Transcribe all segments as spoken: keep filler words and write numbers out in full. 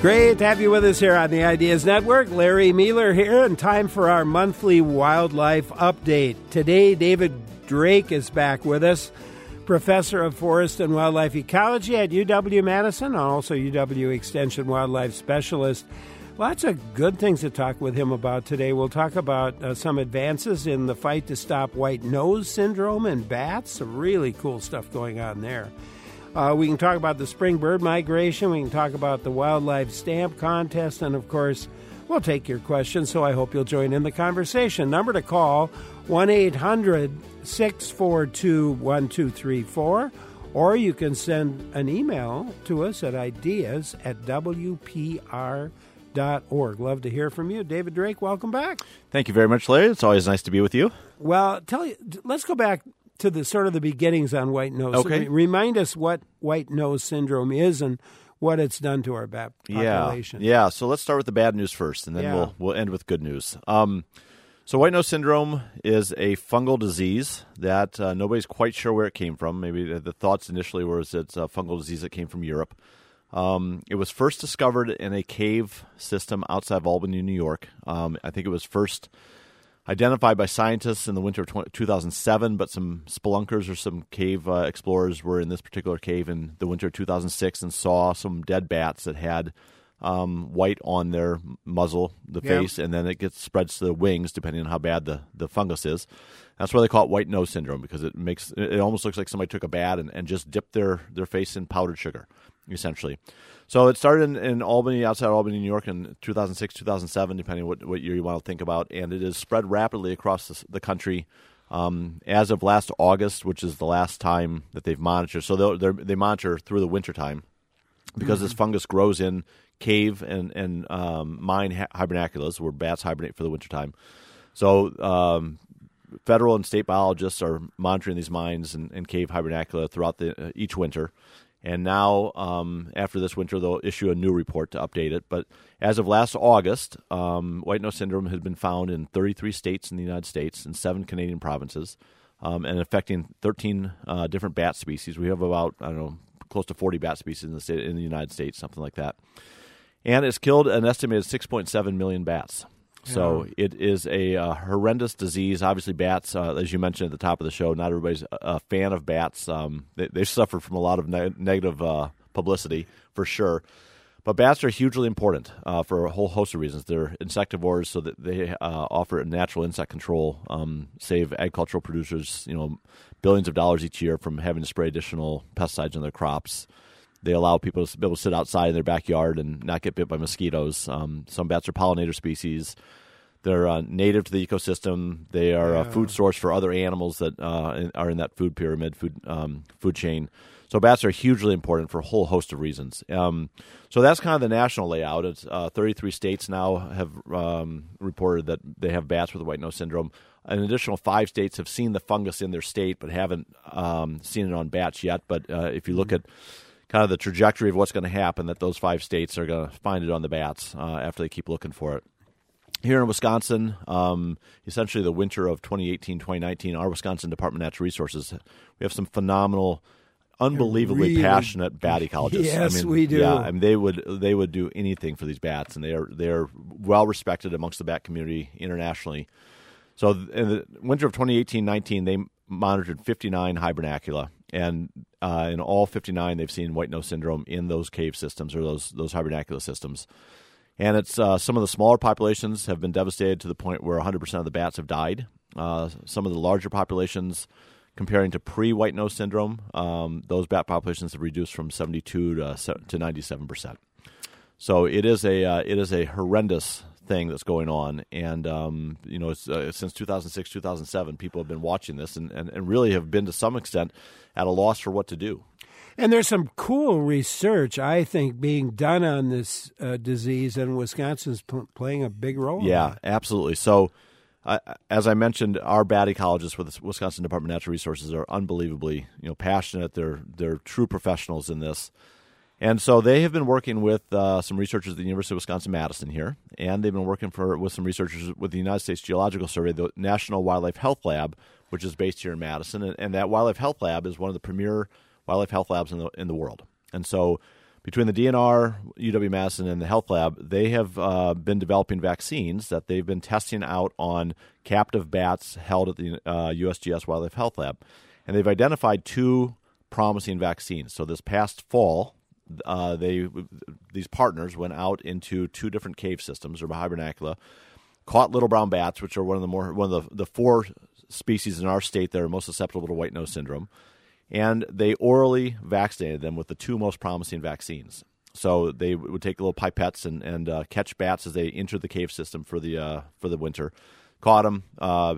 Great to have you with us here on the Ideas Network. Larry Mueller here, and time for our monthly wildlife update. Today, David Drake is back with us, professor of forest and wildlife ecology at U W-Madison, and also U W Extension wildlife specialist. Lots of good things to talk with him about today. We'll talk about uh, some advances in the fight to stop white nose syndrome in bats. Some really cool stuff going on there. Uh, we can talk about the spring bird migration. We can talk about the wildlife stamp contest. And, of course, we'll take your questions, so I hope you'll join in the conversation. Number to call, one eight hundred six four two one two three four. Or you can send an email to us at ideas at w p r dot org. Love to hear from you. David Drake, welcome back. Thank you very much, Larry. It's always nice to be with you. Well, tell you, let's go back to the sort of the beginnings on white nose. Okay. Remind us what white nose syndrome is and what it's done to our bat population. Yeah, yeah. So let's start with the bad news first, and then yeah. we'll we'll end with good news. Um, so white nose syndrome is a fungal disease that uh, nobody's quite sure where it came from. Maybe the, the thoughts initially were it's a fungal disease that came from Europe. Um, it was first discovered in a cave system outside of Albany, New York. Um, I think it was first identified by scientists in the winter of two thousand seven, but some spelunkers or some cave uh, explorers were in this particular cave in the winter of two thousand six and saw some dead bats that had um, white on their muzzle, the yeah. face, and then it gets spreads to the wings depending on how bad the, the fungus is. That's why they call it white nose syndrome, because it makes it almost looks like somebody took a bat and, and just dipped their, their face in powdered sugar, essentially. So it started in, in Albany, outside Albany, New York, in two thousand six, two thousand seven, depending on what, what year you want to think about, and it has spread rapidly across the, the country. Um, as of last August, which is the last time that they've monitored, so they they monitor through the wintertime, because mm-hmm. this fungus grows in cave and, and um, mine hibernaculas, where bats hibernate for the wintertime. So um, federal and state biologists are monitoring these mines and, and cave hibernacula throughout the, uh, each winter. And now, um, after this winter, they'll issue a new report to update it. But as of last August, um, white nose syndrome has been found in thirty-three states in the United States and seven Canadian provinces, um, and affecting thirteen uh, different bat species. We have about, I don't know, close to forty bat species in the state, in the United States, something like that. And it's killed an estimated six point seven million bats. So yeah. it is a uh, horrendous disease. Obviously, bats, uh, as you mentioned at the top of the show, not everybody's a, a fan of bats. Um, they, they've suffered from a lot of ne- negative uh, publicity, for sure. But bats are hugely important uh, for a whole host of reasons. They're insectivores, so that they uh, offer natural insect control, um, save agricultural producers, you know, billions of dollars each year from having to spray additional pesticides on their crops. They allow people to be able to sit outside in their backyard and not get bit by mosquitoes. Um, some bats are pollinator species. They're uh, native to the ecosystem. They are yeah. a food source for other animals that uh, are in that food pyramid, food um, food chain. So bats are hugely important for a whole host of reasons. Um, so that's kind of the national layout. It's, uh, thirty-three states now have um, reported that they have bats with white nose syndrome. An additional five states have seen the fungus in their state but haven't um, seen it on bats yet. But uh, if you look at kind of the trajectory of what's going to happen, that those five states are going to find it on the bats uh, after they keep looking for it. Here in Wisconsin, um, essentially the winter of twenty eighteen, twenty nineteen, our Wisconsin Department of Natural Resources, we have some phenomenal, unbelievably really, passionate bat ecologists. Yes, I mean, we do. Yeah, I mean, they would they would do anything for these bats, and they are they are well respected amongst the bat community internationally. So in the winter of twenty eighteen nineteen, they monitored fifty-nine hibernacula, and uh, in all fifty-nine, they've seen white nose syndrome in those cave systems or those those hibernacula systems. And it's uh, some of the smaller populations have been devastated to the point where one hundred percent of the bats have died. Uh, some of the larger populations, comparing to pre-white nose syndrome, um, those bat populations have reduced from seventy-two to to ninety-seven percent. So it is a uh, it is a horrendous thing that's going on, and um, you know, it's, uh, since two thousand six, two thousand seven, people have been watching this and, and, and really have been to some extent at a loss for what to do. And there's some cool research, I think, being done on this uh, disease, and Wisconsin's p- playing a big role. Yeah, in that. absolutely. So, uh, as I mentioned, our bat ecologists with the Wisconsin Department of Natural Resources are unbelievably, you know, passionate. They're they're true professionals in this, and so they have been working with uh, some researchers at the University of Wisconsin-Madison here, and they've been working for with some researchers with the United States Geological Survey, the National Wildlife Health Lab, which is based here in Madison, and, and that Wildlife Health Lab is one of the premier wildlife health labs in the in the world. And so between the D N R, U W Madison, and the Health Lab, they have uh, been developing vaccines that they've been testing out on captive bats held at the uh, U S G S Wildlife Health Lab. And they've identified two promising vaccines. So this past fall, uh, they these partners went out into two different cave systems, or hibernacula, caught little brown bats, which are one of the more one of the, the four species in our state that are most susceptible to white nose syndrome. And they orally vaccinated them with the two most promising vaccines. So they would take little pipettes and, and uh, catch bats as they entered the cave system for the uh, for the winter, caught them, uh,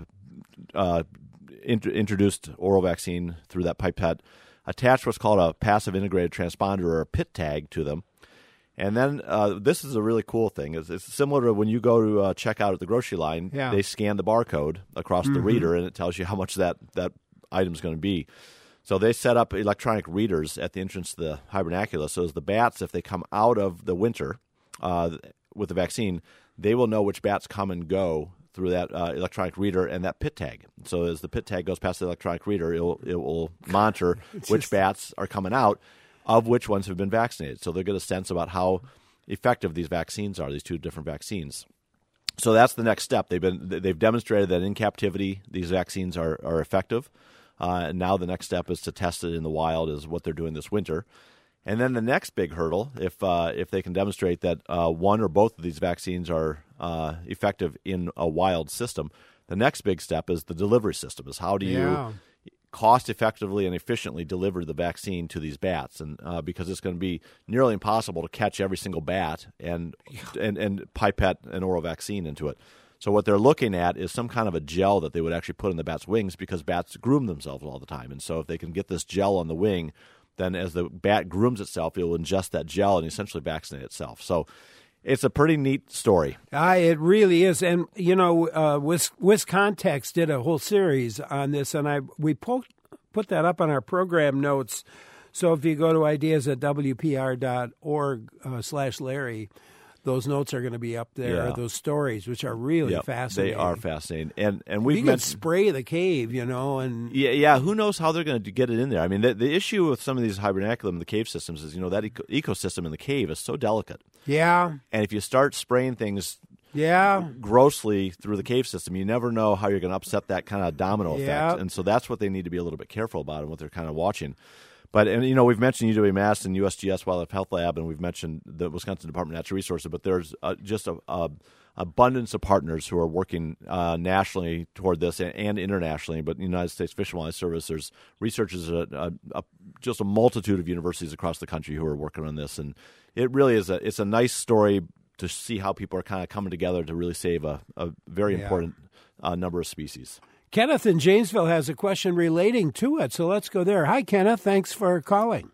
uh, int- introduced oral vaccine through that pipette, attached what's called a passive integrated transponder, or a P I T tag, to them. And then uh, this is a really cool thing. It's, it's similar to when you go to uh, check out at the grocery line. Yeah. They scan the barcode across mm-hmm. the reader, and it tells you how much that, that item's going to be. So they set up electronic readers at the entrance to the hibernacula. So as the bats, if they come out of the winter uh, with the vaccine, they will know which bats come and go through that uh, electronic reader and that P I T tag. So as the P I T tag goes past the electronic reader, it will, it will monitor which just... bats are coming out, of which ones have been vaccinated. So they'll get a sense about how effective these vaccines are, these two different vaccines. So that's the next step. They've been they've demonstrated that in captivity these vaccines are, are effective. Uh, and now the next step is to test it in the wild, is what they're doing this winter. And then the next big hurdle, if uh, if they can demonstrate that uh, one or both of these vaccines are uh, effective in a wild system, the next big step is the delivery system, is how do you yeah. cost effectively and efficiently deliver the vaccine to these bats. And uh, because it's going to be nearly impossible to catch every single bat and, and, and pipette an oral vaccine into it. So what they're looking at is some kind of a gel that they would actually put in the bat's wings, because bats groom themselves all the time. And so if they can get this gel on the wing, then as the bat grooms itself, it will ingest that gel and essentially vaccinate itself. So it's a pretty neat story. Uh, it really is. And, you know, uh, Wis- Wiscontex did a whole series on this, and I we put, put that up on our program notes. So if you go to ideas at w p r dot org uh, slash Larry, those notes are going to be up there, yeah. those stories, which are really yep, fascinating. They are fascinating. And and we've You mentioned, could spray the cave, you know. and Yeah, yeah. Who knows how they're going to get it in there? I mean, the, the issue with some of these hibernaculum in the cave systems is, you know, that eco- ecosystem in the cave is so delicate. Yeah. And if you start spraying things yeah. grossly through the cave system, you never know how you're going to upset that kind of domino effect. Yeah. And so that's what they need to be a little bit careful about, and what they're kind of watching. But, and you know, we've mentioned U W Madison, U S G S Wildlife Health Lab, and we've mentioned the Wisconsin Department of Natural Resources, but there's uh, just a, a abundance of partners who are working uh, nationally toward this, and, and internationally. But the United States Fish and Wildlife Service, there's researchers at a, a, just a multitude of universities across the country who are working on this. And it really is a, it's a nice story to see how people are kind of coming together to really save a, a very yeah. important uh, number of species. Kenneth in Janesville has a question relating to it, so let's go there. Hi, Kenneth. Thanks for calling.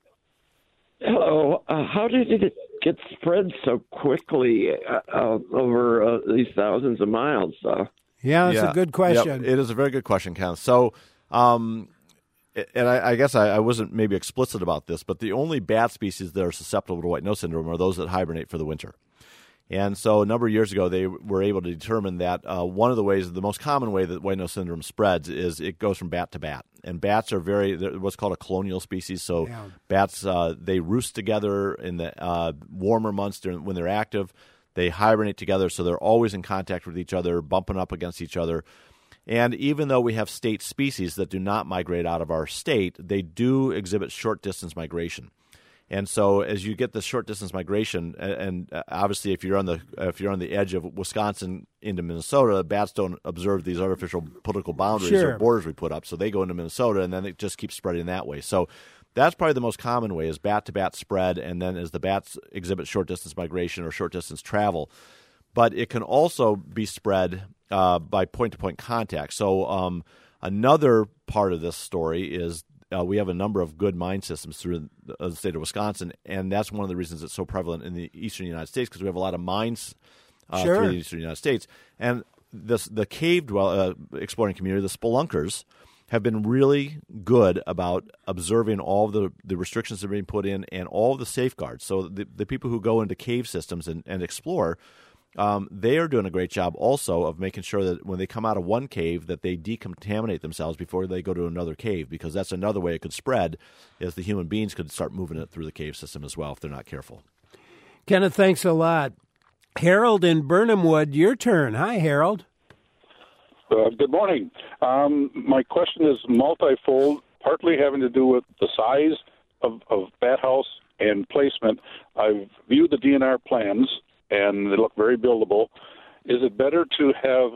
Hello. Uh, how did it get spread so quickly uh, uh, over uh, these thousands of miles? Uh, yeah, that's yeah. a good question. Yep. It is a very good question, Kenneth. So, um, and I, I guess I, I wasn't maybe explicit about this, but the only bat species that are susceptible to white nose syndrome are those that hibernate for the winter. And so a number of years ago, they were able to determine that uh, one of the ways, the most common way that white nose syndrome spreads is it goes from bat to bat. And bats are very, what's called a colonial species. So yeah. bats, uh, they roost together in the uh, warmer months during, when they're active. They hibernate together, so they're always in contact with each other, bumping up against each other. And even though we have state species that do not migrate out of our state, they do exhibit short-distance migration. And so, as you get this short-distance migration, and, and obviously, if you're on the if you're on the edge of Wisconsin into Minnesota, bats don't observe these artificial political boundaries sure. or borders we put up. So they go into Minnesota, and then it just keeps spreading that way. So that's probably the most common way, is bat-to-bat spread, and then as the bats exhibit short-distance migration or short-distance travel. But it can also be spread uh, by point-to-point contact. So um, another part of this story is Uh, we have a number of good mine systems through the, uh, the state of Wisconsin, and that's one of the reasons it's so prevalent in the eastern United States, because we have a lot of mines uh, sure. through the eastern United States. And this, the cave dwell, uh, exploring community, the spelunkers, have been really good about observing all of the, the restrictions that are being put in and all of the safeguards. So the, the people who go into cave systems and, and explore um, they are doing a great job also of making sure that when they come out of one cave that they decontaminate themselves before they go to another cave, because that's another way it could spread, is the human beings could start moving it through the cave system as well if they're not careful. Kenneth, thanks a lot. Harold in Burnham Wood, your turn. Hi, Harold. Uh, good morning. Um, my question is multifold, partly having to do with the size of, of bat house and placement. I've viewed the D N R plans, and they look very buildable. Is it better to have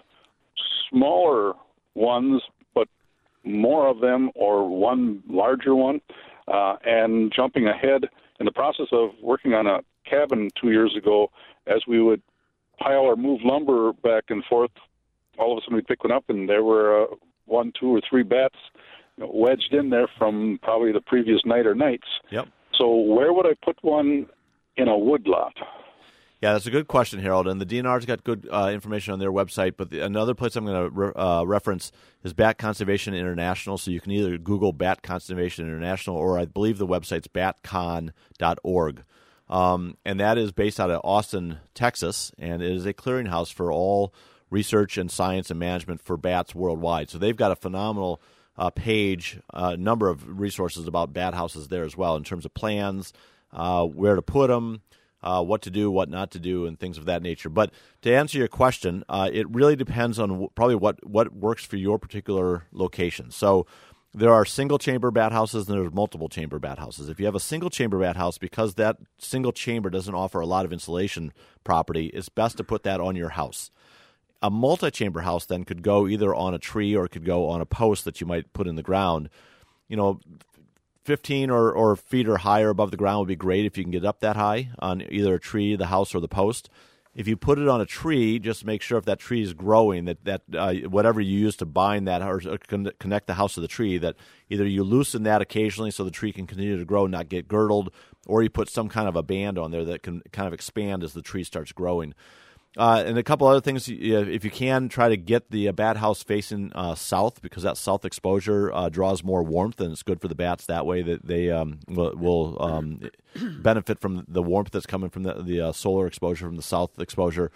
smaller ones, but more of them, or one larger one? Uh, and jumping ahead, in the process of working on a cabin two years ago, as we would pile or move lumber back and forth, all of a sudden we'd pick one up, and there were uh, one, two, or three bats you know, wedged in there from probably the previous night or nights. Yep. So where would I put one in a woodlot? Yeah, that's a good question, Harold. And the D N R's got good uh, information on their website. But the, another place I'm going to re- uh, reference is Bat Conservation International. So you can either Google Bat Conservation International, or I believe the website's bat con dot org. Um, and that is based out of Austin, Texas, and it is a clearinghouse for all research and science and management for bats worldwide. So they've got a phenomenal uh, page, a uh, number of resources about bat houses there as well in terms of plans, uh, where to put them, uh, what to do, what not to do, and things of that nature. But to answer your question, uh, it really depends on w- probably what, what works for your particular location. So there are single-chamber bat houses and there's multiple-chamber bat houses. If you have a single-chamber bat house, because that single chamber doesn't offer a lot of insulation property, it's best to put that on your house. A multi-chamber house then could go either on a tree or it could go on a post that you might put in the ground. You know, fifteen or, or feet or higher above the ground would be great if you can get up that high on either a tree, the house, or the post. If you put it on a tree, just make sure if that tree is growing, that, that uh, whatever you use to bind that or connect the house to the tree, that either you loosen that occasionally so the tree can continue to grow and not get girdled, or you put some kind of a band on there that can kind of expand as the tree starts growing. Uh, and a couple other things, if you can, try to get the bat house facing uh, south, because that south exposure uh, draws more warmth, and it's good for the bats that way, that they um, will, will um, benefit from the warmth that's coming from the, the uh, solar exposure, from the south exposure.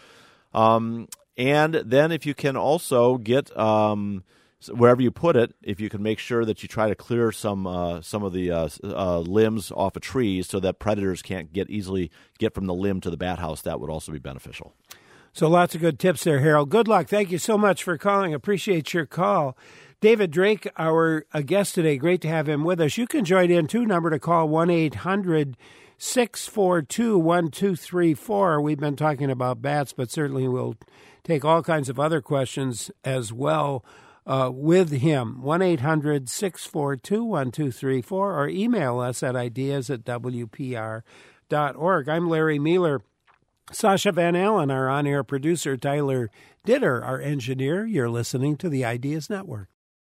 Um, and then if you can also get, um, wherever you put it, if you can make sure that you try to clear some uh, some of the uh, uh, limbs off of trees so that predators can't get easily get from the limb to the bat house, that would also be beneficial. So lots of good tips there, Harold. Good luck. Thank you so much for calling. Appreciate your call. David Drake, our uh, guest today, great to have him with us. You can join in, too. Number to call, one eight hundred six four two one two three four. We've been talking about bats, but certainly we'll take all kinds of other questions as well uh, with him. one eight hundred six four two one two three four, or email us at ideas at w p r dot org. I'm Larry Mueller. Sasha Van Allen, our on-air producer, Tyler Ditter, our engineer. You're listening to the Ideas Network.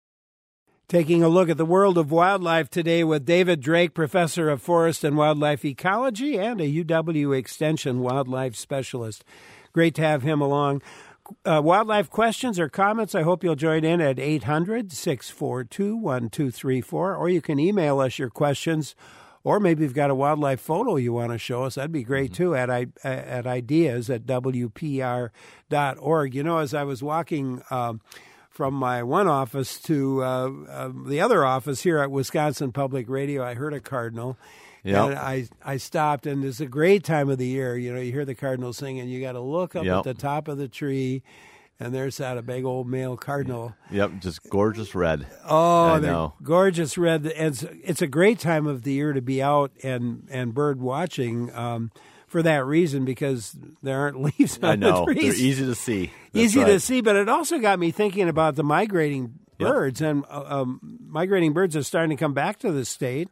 Taking a look at the world of wildlife today with David Drake, professor of forest and wildlife ecology and a U W Extension wildlife specialist. Great to have him along. Uh, wildlife questions or comments, I hope you'll join in at eight hundred six four two one two three four, or you can email us your questions. Or maybe you've got a wildlife photo you want to show us. That'd be great, too, at at ideas at w p r dot org. You know, as I was walking um, from my one office to uh, uh, the other office here at Wisconsin Public Radio, I heard a cardinal. Yep. And I, I stopped, and it's a great time of the year. You know, you hear the cardinal singing. You got to look up yep. at the top of the tree. And there's that, a big old male cardinal. Yep, just gorgeous red. Oh, I they're know. gorgeous red. And it's, it's a great time of the year to be out and, and bird watching um, for that reason, because there aren't leaves on I know. the trees. They're easy to see. That's easy right. to see, but it also got me thinking about the migrating birds. Yep. And uh, um, migrating birds are starting to come back to the state.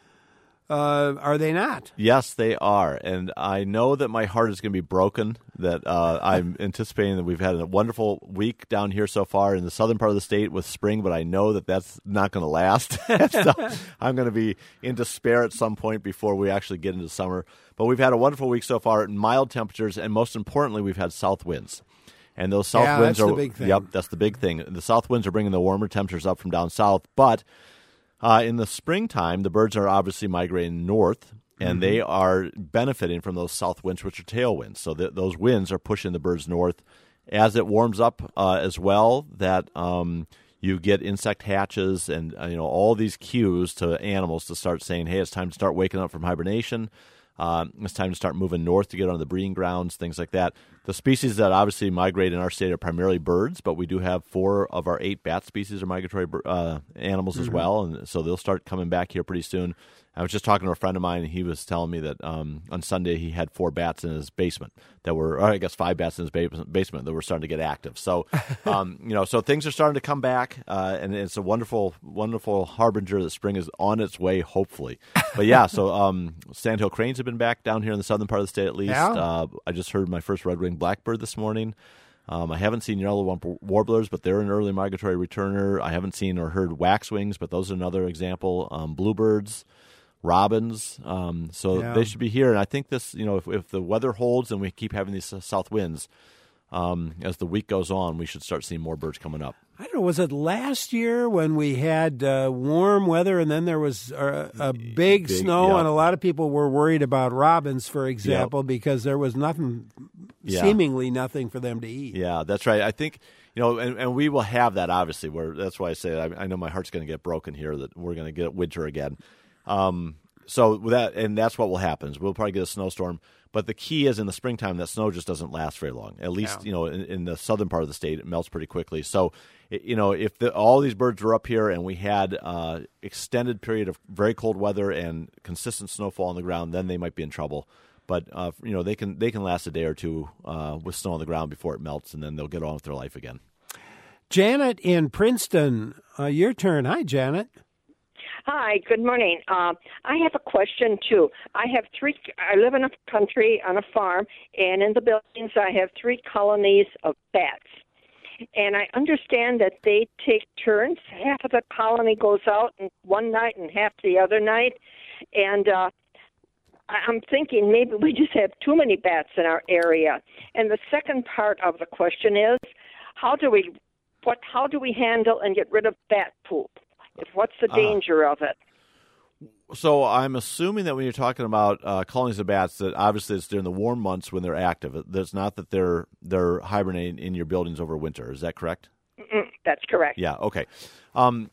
Uh, are they not? Yes, they are. And I know that my heart is going to be broken, that uh, I'm anticipating that we've had a wonderful week down here so far in the southern part of the state with spring, but I know that that's not going to last. So I'm going to be in despair at some point before we actually get into summer. But we've had a wonderful week so far, mild temperatures, and most importantly, we've had south winds. And those south yeah, winds that's are the big thing. Yep, that's the big thing. The south winds are bringing the warmer temperatures up from down south, but Uh, in the springtime, the birds are obviously migrating north, and mm-hmm. they are benefiting from those south winds, which are tailwinds. So th- those winds are pushing the birds north. As it warms up uh, as well, that um, you get insect hatches and uh, you know all these cues to animals to start saying, hey, it's time to start waking up from hibernation. Uh, it's time to start moving north to get on the breeding grounds, things like that. The species that obviously migrate in our state are primarily birds, but we do have four of our eight bat species are migratory uh, animals mm-hmm. as well, and so they'll start coming back here pretty soon. I was just talking to a friend of mine, and he was telling me that um, on Sunday he had four bats in his basement that were, or I guess five bats in his ba- basement that were starting to get active. So, um, you know, so things are starting to come back, uh, and it's a wonderful, wonderful harbinger that spring is on its way, hopefully. But yeah, so um, sandhill cranes have been back down here in the southern part of the state at least. Yeah. Uh, I just heard my first red-winged blackbird this morning. Um, I haven't seen yellow warblers, but they're an early migratory returner. I haven't seen or heard waxwings, but those are another example. Um, bluebirds. Robins, um, so yeah. they should be here. And I think this, you know, if, if the weather holds and we keep having these uh, south winds, um, as the week goes on, we should start seeing more birds coming up. I don't know, was it last year when we had uh, warm weather and then there was uh, a big, big snow yeah. and a lot of people were worried about robins, for example, yep. because there was nothing, yeah. seemingly nothing for them to eat. Yeah, that's right. I think, you know, and, and we will have that, obviously, where that's why I say I, I know my heart's going to get broken here that we're going to get winter again. Um, so with that, and that's what will happen is we'll probably get a snowstorm, but the key is in the springtime, that snow just doesn't last very long. At least, yeah. you know, in, in the southern part of the state, it melts pretty quickly. So, it, you know, if the, all these birds were up here and we had uh extended period of very cold weather and consistent snowfall on the ground, then they might be in trouble. But, uh, you know, they can, they can last a day or two, uh, with snow on the ground before it melts, and then they'll get on with their life again. Janet in Princeton, uh, your turn. Hi, Janet. Hi, good morning. Uh, I have a question, too. I have three, I live in a country on a farm, and in the buildings I have three colonies of bats. And I understand that they take turns. Half of the colony goes out one night and half the other night. And uh, I'm thinking maybe we just have too many bats in our area. And the second part of the question is, how do we, what, how do we handle and get rid of bat poop? If what's the danger uh, of it? So I'm assuming that when you're talking about uh, colonies of bats, that obviously it's during the warm months when they're active. It's not that they're they're hibernating in your buildings over winter. Is that correct? Mm-mm, that's correct. Yeah. Okay. Um,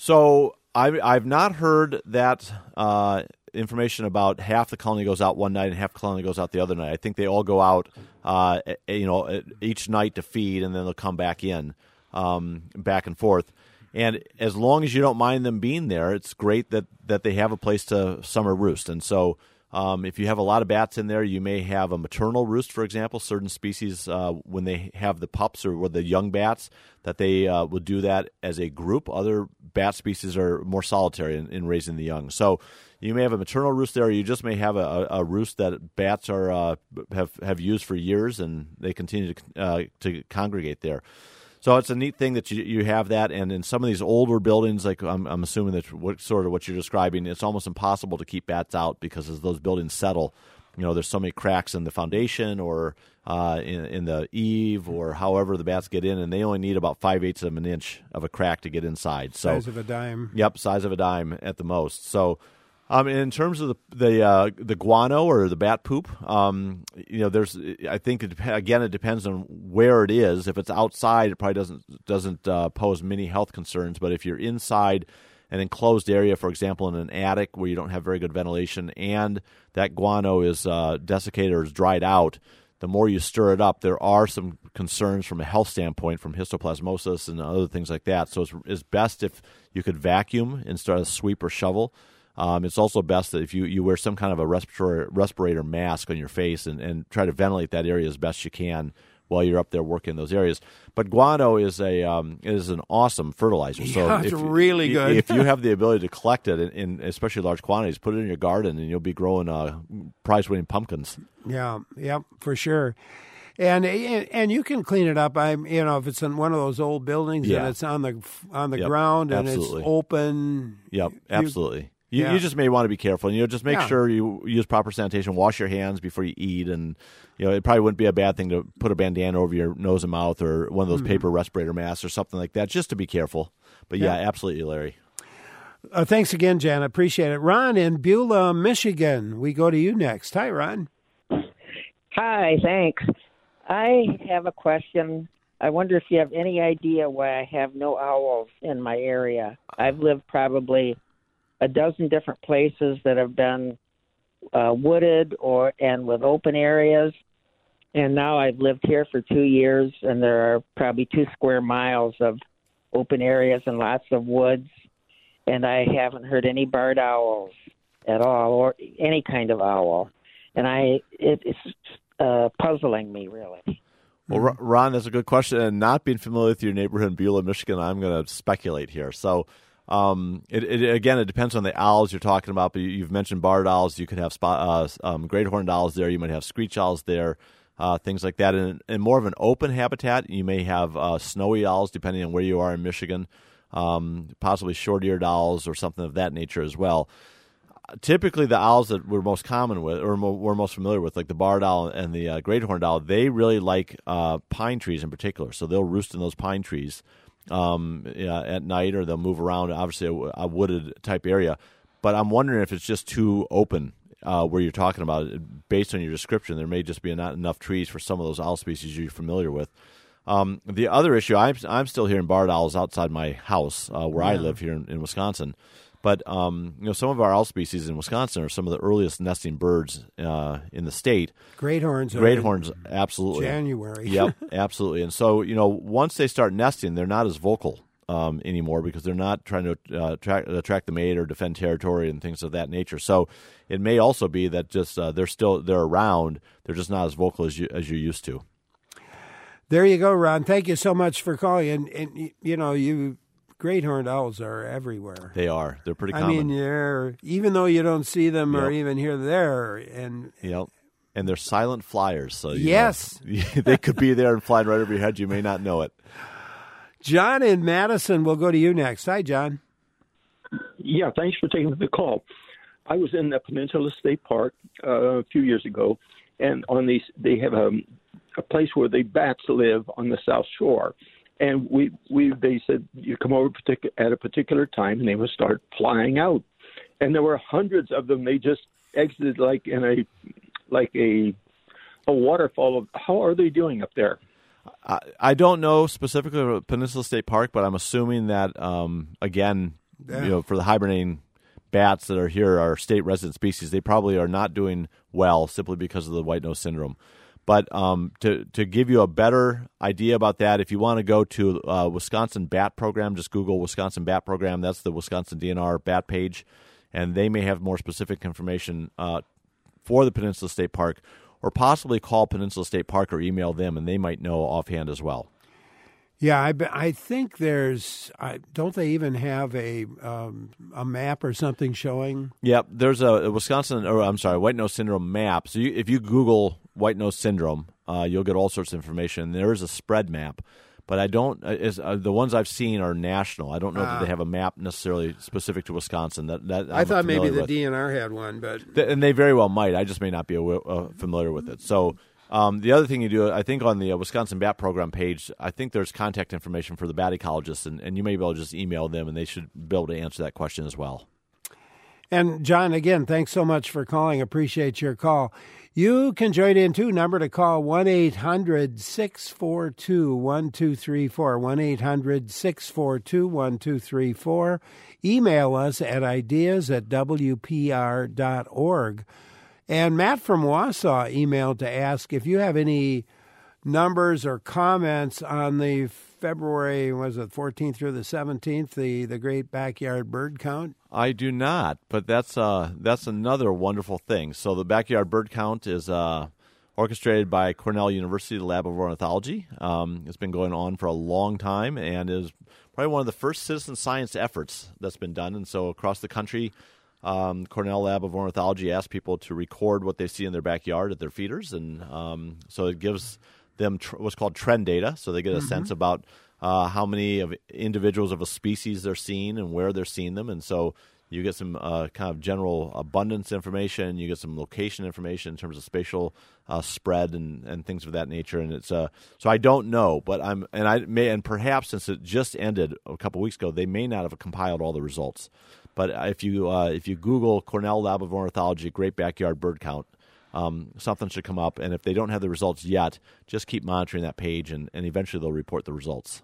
so I've I've not heard that uh, information about half the colony goes out one night and half the colony goes out the other night. I think they all go out, uh, you know, each night to feed, and then they'll come back in, um, back and forth. And as long as you don't mind them being there, it's great that, that they have a place to summer roost. And so um, if you have a lot of bats in there, you may have a maternal roost, for example. Certain species, uh, when they have the pups or with the young bats, that they uh, will do that as a group. Other bat species are more solitary in, in raising the young. So you may have a maternal roost there, or you just may have a, a roost that bats are uh, have, have used for years, and they continue to uh, to congregate there. So it's a neat thing that you you have that, and in some of these older buildings, like I'm, I'm assuming that what sort of what you're describing, it's almost impossible to keep bats out because as those buildings settle, you know, there's so many cracks in the foundation or uh, in, in the eave or however the bats get in, and they only need about five eighths of an inch of a crack to get inside. So, size of a dime. Yep, size of a dime at the most. So. Um, in terms of the the uh, the guano or the bat poop, um, you know, there's I think it, again it depends on where it is. If it's outside, it probably doesn't doesn't uh, pose many health concerns. But if you're inside an enclosed area, for example, in an attic where you don't have very good ventilation, and that guano is uh, desiccated or is dried out, the more you stir it up, there are some concerns from a health standpoint, from histoplasmosis and other things like that. So it's, it's best if you could vacuum instead of sweep or shovel. Um, it's also best that if you, you wear some kind of a respirator, respirator mask on your face and, and try to ventilate that area as best you can while you're up there working those areas. But guano is a um, is an awesome fertilizer. So yeah, it's if, really good. If you have the ability to collect it in, in especially large quantities, put it in your garden and you'll be growing uh, prize-winning pumpkins. Yeah, yeah, for sure. And and you can clean it up. I'm you know if it's in one of those old buildings yeah. and it's on the on the yep, ground and absolutely. it's open. Yep, you, absolutely. You, yeah. you just may want to be careful, and you know, just make yeah. sure you use proper sanitation. Wash your hands before you eat, and you know it probably wouldn't be a bad thing to put a bandana over your nose and mouth, or one of those mm-hmm. paper respirator masks, or something like that, just to be careful. But yeah, yeah absolutely, Larry. Uh, thanks again, Jan. I appreciate it. Ron in Beulah, Michigan. We go to you next. Hi, Ron. Hi, thanks. I have a question. I wonder if you have any idea why I have no owls in my area. I've lived probably a dozen different places that have been uh, wooded or and with open areas, and now I've lived here for two years, and there are probably two square miles of open areas and lots of woods, and I haven't heard any barred owls at all, or any kind of owl, and I it, it's uh, puzzling me, really. Well, Ron, that's a good question. And not being familiar with your neighborhood in Beulah, Michigan, I'm going to speculate here. So, um, it, it, again, it depends on the owls you're talking about. But you've mentioned barred owls. You could have spot, uh, um, great horned owls there. You might have screech owls there, uh, things like that. And in more of an open habitat, you may have uh, snowy owls, depending on where you are in Michigan, um, possibly short-eared owls or something of that nature as well. Typically, the owls that we're most common with, or mo- we're most familiar with, like the barred owl and the uh, great horned owl, they really like uh, pine trees in particular. So they'll roost in those pine trees um, yeah, at night, or they'll move around, obviously, a, a wooded type area. But I'm wondering if it's just too open uh, where you're talking about it. Based on your description, there may just be not enough trees for some of those owl species you're familiar with. Um, the other issue, I'm, I'm still hearing barred owls outside my house uh, where yeah. I live here in, in Wisconsin. But um, you know, some of our owl species in Wisconsin are some of the earliest nesting birds uh, in the state. Great horns. Great horns, absolutely. January. Yep, absolutely. And so, you know, once they start nesting, they're not as vocal um, anymore because they're not trying to uh, attract, attract the mate or defend territory and things of that nature. So it may also be that just uh, they're still they're around. They're just not as vocal as you as you're used to. There you go, Ron. Thank you so much for calling. And, and you know, you. Great horned owls are everywhere. They are. They're pretty common. I mean, they're, even though you don't see them yep. or even hear there, and yep. and they're silent flyers. So you yes, know, they could be there and flying right over your head. You may not know it. John in Madison, we'll go to you next. Hi, John. Yeah, thanks for taking the call. I was in the Peninsula State Park uh, a few years ago, and on these they have a, a place where the bats live on the South Shore. And we, we, they said you come over at a particular time, and they would start flying out. And there were hundreds of them. They just exited like in a, like a, a waterfall. Of how are they doing up there? I, I don't know specifically about Peninsula State Park, but I'm assuming that um, again, yeah. you know, for the hibernating bats that are here, our state resident species, they probably are not doing well simply because of the white nose syndrome. But um, to to give you a better idea about that, if you want to go to uh, Wisconsin Bat Program, just Google Wisconsin Bat Program. That's the Wisconsin D N R bat page, and they may have more specific information uh, for the Peninsula State Park, or possibly call Peninsula State Park or email them, and they might know offhand as well. Yeah, I, I think there's. I, don't they even have a um, a map or something showing? Yep, there's a, a Wisconsin, or I'm sorry, white nose syndrome map. So you, if you Google white nose syndrome, uh, you'll get all sorts of information. There is a spread map, but I don't. Is uh, the ones I've seen are national. I don't know uh, that they have a map necessarily specific to Wisconsin. That that I'm I thought maybe the with. D N R had one, but and they very well might. I just may not be uh, familiar with it. So. Um, the other thing you do, I think on the uh, Wisconsin Bat Program page, I think there's contact information for the bat ecologists, and, and you may be able to just email them, and they should be able to answer that question as well. And, John, again, thanks so much for calling. Appreciate your call. You can join in, too. Number to call, one eight hundred six four two one two three four, one eight hundred six four two one two three four. Email us at ideas at w p r dot org. And Matt from Wausau emailed to ask if you have any numbers or comments on the February, was it fourteenth through the seventeenth, the, the Great Backyard Bird Count? I do not, but that's uh, that's another wonderful thing. So the Backyard Bird Count is uh, orchestrated by Cornell University, the Lab of Ornithology. Um, it's been going on for a long time and is probably one of the first citizen science efforts that's been done. And so across the country, Um, Cornell Lab of Ornithology asks people to record what they see in their backyard at their feeders, and um, so it gives them tr- what's called trend data, so they get a mm-hmm. sense about uh, how many of individuals of a species they're seeing and where they're seeing them, and so you get some uh, kind of general abundance information, you get some location information in terms of spatial uh, spread and, and things of that nature, and it's uh, so I don't know, but I'm and I may and perhaps since it just ended a couple weeks ago, they may not have compiled all the results. But if you uh, if you Google Cornell Lab of Ornithology Great Backyard Bird Count, um, something should come up. And if they don't have the results yet, just keep monitoring that page, and, and eventually they'll report the results.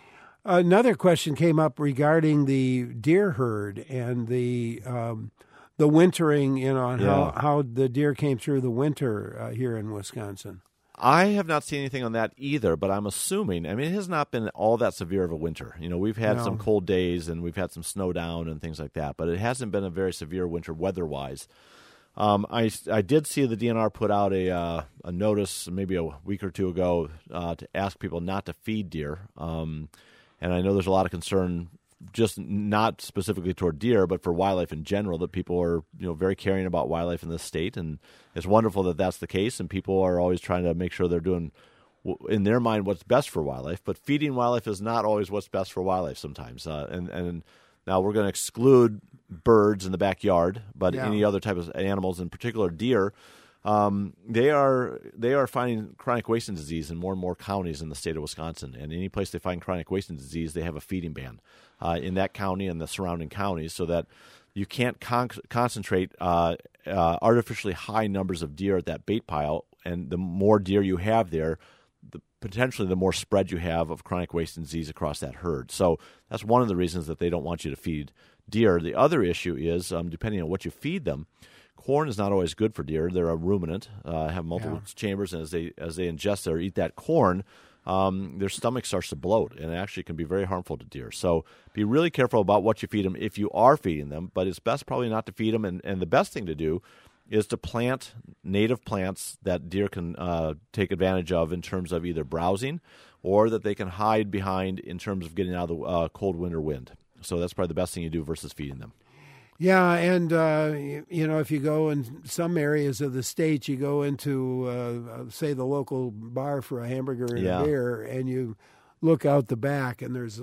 Another question came up regarding the deer herd and the um, the wintering, you know, and Yeah. how, how the deer came through the winter uh, here in Wisconsin. I have not seen anything on that either, but I'm assuming, I mean, it has not been all that severe of a winter. You know, we've had No. some cold days and we've had some snow down and things like that, but it hasn't been a very severe winter weather-wise. Um, I, I did see the D N R put out a uh, a notice maybe a week or two ago uh, to ask people not to feed deer. Um, and I know there's a lot of concern, just not specifically toward deer, but for wildlife in general, that people are, you know, very caring about wildlife in this state, and it's wonderful that that's the case. And people are always trying to make sure they're doing, in their mind, what's best for wildlife. But feeding wildlife is not always what's best for wildlife sometimes. Uh, and and now we're going to exclude birds in the backyard, but Yeah. any other type of animals, in particular deer. Um, they are they are finding chronic wasting disease in more and more counties in the state of Wisconsin. And any place they find chronic wasting disease, they have a feeding ban uh, in that county and the surrounding counties, so that you can't con- concentrate uh, uh, artificially high numbers of deer at that bait pile. And the more deer you have there, the, potentially the more spread you have of chronic wasting disease across that herd. So that's one of the reasons that they don't want you to feed deer. The other issue is, um, depending on what you feed them, corn is not always good for deer. They're a ruminant, uh, have multiple Yeah. chambers, and as they as they ingest or eat that corn, um, their stomach starts to bloat, and it actually can be very harmful to deer. So be really careful about what you feed them if you are feeding them, but it's best probably not to feed them, and, and the best thing to do is to plant native plants that deer can uh, take advantage of in terms of either browsing or that they can hide behind in terms of getting out of the uh, cold winter wind. So that's probably the best thing you do versus feeding them. Yeah, and, uh, you, you know, if you go in some areas of the state, you go into, uh, say, the local bar for a hamburger and Yeah. a beer, and you look out the back, and there's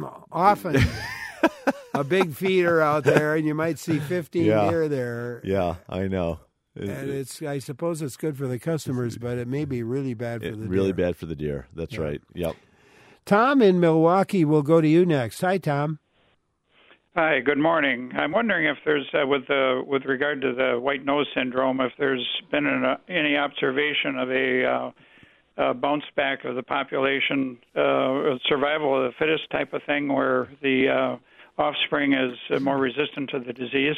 often a big feeder out there, and you might see fifteen Yeah. deer there. Yeah, I know. And it's, I suppose it's good for the customers, but it may be really bad for It, the really deer. bad for the deer. That's Yeah. right. Yep. Tom in Milwaukee will go to you next. Hi, Tom. Hi, good morning. I'm wondering if there's, uh, with the with regard to the white nose syndrome, if there's been an, uh, any observation of a uh, uh, bounce back of the population, uh, survival of the fittest type of thing, where the uh, offspring is uh, more resistant to the disease.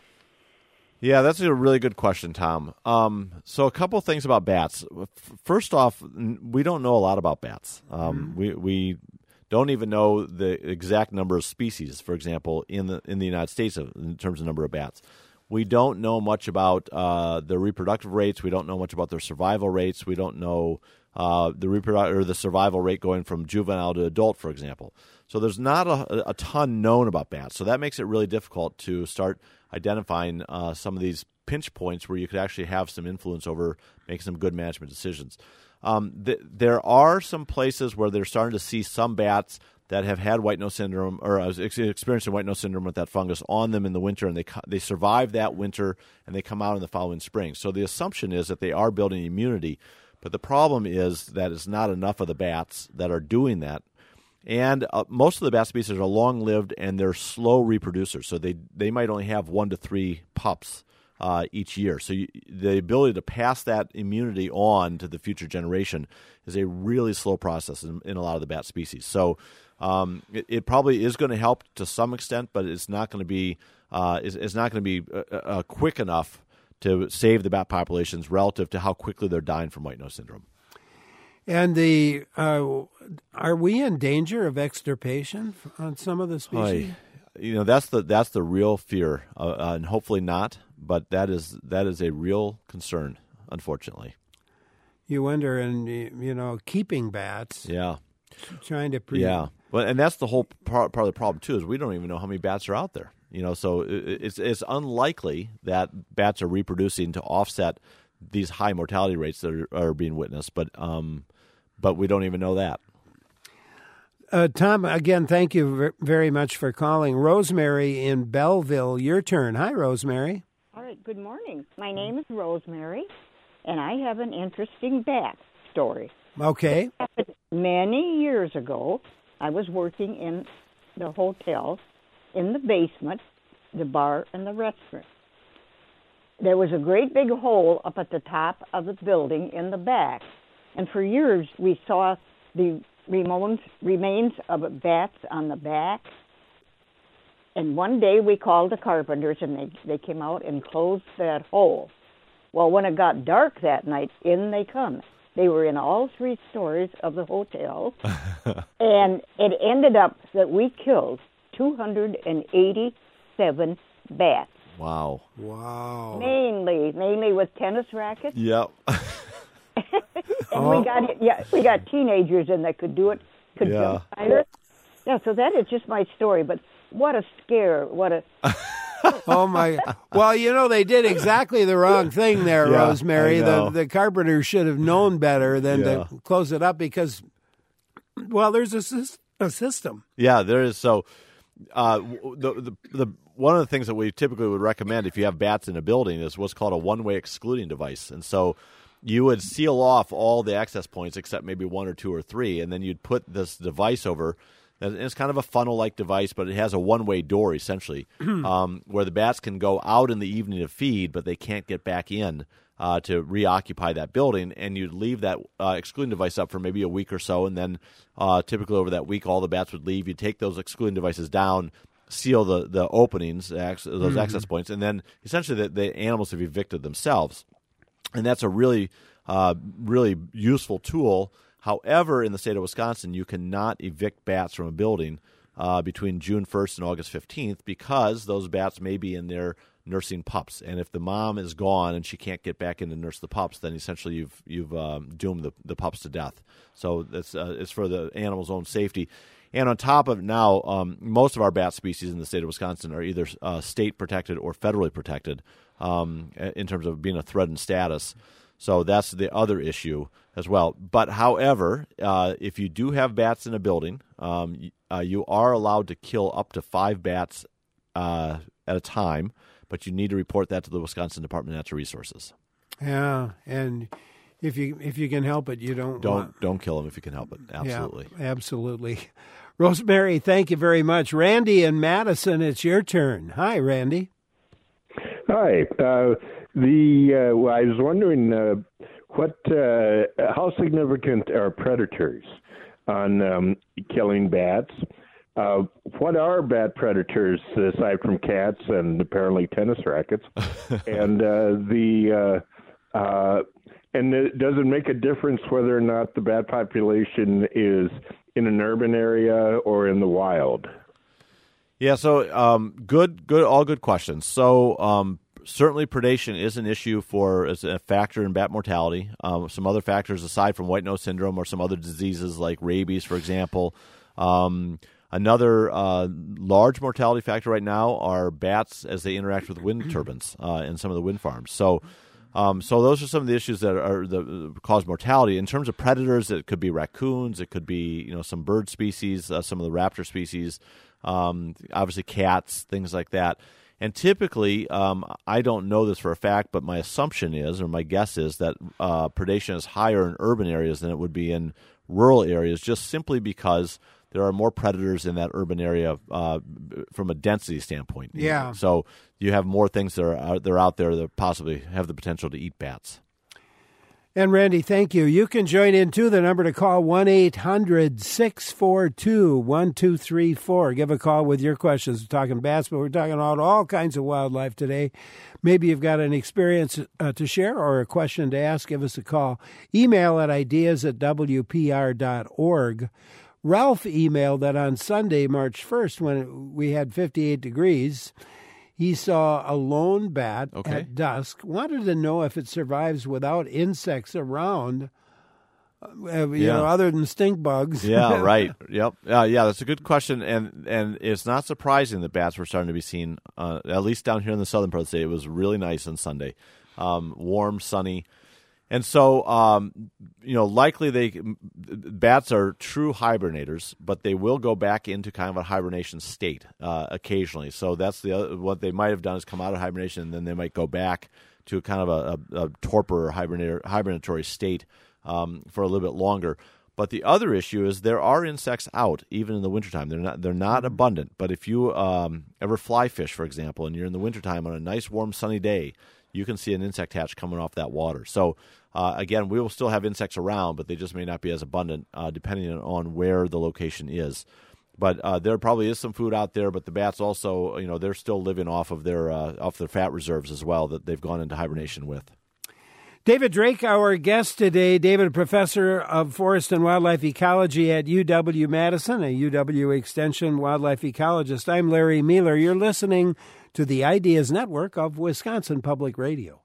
Yeah, that's a really good question, Tom. Um, so a couple things about bats. F- First off, n- we don't know a lot about bats. Um, we we don't even know the exact number of species, for example, in the in the United States of, in terms of number of bats. We don't know much about uh, their reproductive rates. We don't know much about their survival rates. We don't know uh, the reprodu- or the survival rate going from juvenile to adult, for example. So there's not a, a ton known about bats. So that makes it really difficult to start identifying uh, some of these pinch points where you could actually have some influence over making some good management decisions. Um, th- there are some places where they're starting to see some bats that have had white nose syndrome or uh, ex- experiencing white nose syndrome with that fungus on them in the winter, and they co- they survive that winter and they come out in the following spring. So the assumption is that they are building immunity, but the problem is that it's not enough of the bats that are doing that. And uh, most of the bat species are long-lived and they're slow reproducers, so they they might only have one to three pups uh, each year. So you, the ability to pass that immunity on to the future generation is a really slow process in, in a lot of the bat species. So um, it, it probably is going to help to some extent, but it's not going to be uh, it's, it's not going to be uh, uh, quick enough to save the bat populations relative to how quickly they're dying from white nose syndrome. And the uh, are we in danger of extirpation on some of the species? Oy. You know, that's the that's the real fear, uh, uh, and hopefully not. But that is that is a real concern, unfortunately. You wonder, and you know, keeping bats. Yeah, trying to pre- yeah. Well, and that's the whole part, part of the problem too. Is we don't even know how many bats are out there. You know, so it, it's it's unlikely that bats are reproducing to offset these high mortality rates that are, are being witnessed. But um, but we don't even know that. Uh, Tom, again, thank you very much for calling. Rosemary in Belleville, your turn. Hi, Rosemary. All right, good morning. My name is Rosemary, and I have an interesting bat story. Okay. Many years ago, I was working in the hotel in the basement, the bar and the restaurant. There was a great big hole up at the top of the building in the back, and for years we saw the remains, remains of bats on the back. And one day we called the carpenters, and they, they came out and closed that hole. Well, when it got dark that night, in they come. They were in all three stories of the hotel, and it ended up that we killed two hundred eighty-seven bats. Wow. Wow. Mainly, mainly with tennis rackets. Yep. and Oh. we got yeah, we got teenagers in that could do it, could Yeah. jump higher. Yeah, so that is just my story. But what a scare! What a Oh my! Well, you know they did exactly the wrong thing there, Yeah, Rosemary. I The know. the carpenter should have known better than Yeah. to close it up because, well, there's a, sys- a system. Yeah, there is. So, uh, the, the the one of the things that we typically would recommend if you have bats in a building is what's called a one-way excluding device, and so you would seal off all the access points except maybe one or two or three, and then you'd put this device over. And it's kind of a funnel-like device, but it has a one-way door, essentially, um, where the bats can go out in the evening to feed, but they can't get back in uh, to reoccupy that building. And you'd leave that uh, excluding device up for maybe a week or so, and then uh, typically over that week, all the bats would leave. You'd take those excluding devices down, seal the, the openings, those mm-hmm. access points, and then essentially the, the animals have evicted themselves. And that's a really, uh, really useful tool. However, in the state of Wisconsin, you cannot evict bats from a building uh, between June first and August fifteenth because those bats may be in there nursing pups. And if the mom is gone and she can't get back in to nurse the pups, then essentially you've you've um, doomed the, the pups to death. So that's uh, it's for the animal's own safety. And on top of it now, um, most of our bat species in the state of Wisconsin are either uh, state protected or federally protected um, in terms of being a threat and status. So that's the other issue as well. But however, uh, if you do have bats in a building, um, uh, you are allowed to kill up to five bats uh, at a time, but you need to report that to the Wisconsin Department of Natural Resources. Yeah, and if you if you can help it, you don't Don't want... don't kill them if you can help it. Absolutely. Yeah, absolutely. Rosemary, thank you very much. Randy and Madison, it's your turn. Hi, Randy. Hi. Uh, the uh, well, I was wondering uh, what uh, how significant are predators on um, killing bats? Uh, what are bat predators aside from cats and apparently tennis rackets? and uh, the uh, uh, and does it make a difference whether or not the bat population is in an urban area or in the wild? Yeah, so um, good, good, all good questions. So um, certainly predation is an issue for as a factor in bat mortality. Um, some other factors aside from white nose syndrome or some other diseases like rabies, for example. Um, another uh, large mortality factor right now are bats as they interact with wind turbines uh, in some of the wind farms. So. Um, so those are some of the issues that are the cause mortality. In terms of predators, it could be raccoons, it could be you know some bird species, uh, some of the raptor species, um, obviously cats, things like that. And typically, um, I don't know this for a fact, but my assumption is, or my guess is, that uh, predation is higher in urban areas than it would be in rural areas, just simply because there are more predators in that urban area uh, from a density standpoint. Yeah. So you have more things that are out, that are out there that possibly have the potential to eat bats. And Randy, thank you. You can join in, too. The number to call, one eight hundred six four two one two three four. Give a call with your questions. We're talking bats, but we're talking about all kinds of wildlife today. Maybe you've got an experience uh, to share or a question to ask. Give us a call. Email at ideas at w p r dot org. Ralph emailed that on Sunday, March first, when we had fifty-eight degrees, he saw a lone bat okay. at dusk, wanted to know if it survives without insects around, uh, you yeah. know, other than stink bugs. Yeah, right. Yep. Uh, yeah, that's a good question, and and it's not surprising that bats were starting to be seen, uh, at least down here in the southern part of the state. It was really nice on Sunday, um, warm, sunny. And so, um, you know, likely they bats are true hibernators, but they will go back into kind of a hibernation state uh, occasionally. So that's the other, what they might have done is come out of hibernation, and then they might go back to kind of a, a, a torpor or hibernator, hibernatory state um, for a little bit longer. But the other issue is there are insects out even in the wintertime. They're not they're not abundant. But if you um, ever fly fish, for example, and you're in the wintertime on a nice, warm, sunny day, you can see an insect hatch coming off that water. So, uh, again, we will still have insects around, but they just may not be as abundant uh, depending on where the location is. But uh, there probably is some food out there, but the bats also, you know, they're still living off of their uh, off their fat reserves as well that they've gone into hibernation with. David Drake, our guest today. David, professor of forest and wildlife ecology at U W-Madison, a U W Extension wildlife ecologist. I'm Larry Mealer. You're listening to the Ideas Network of Wisconsin Public Radio.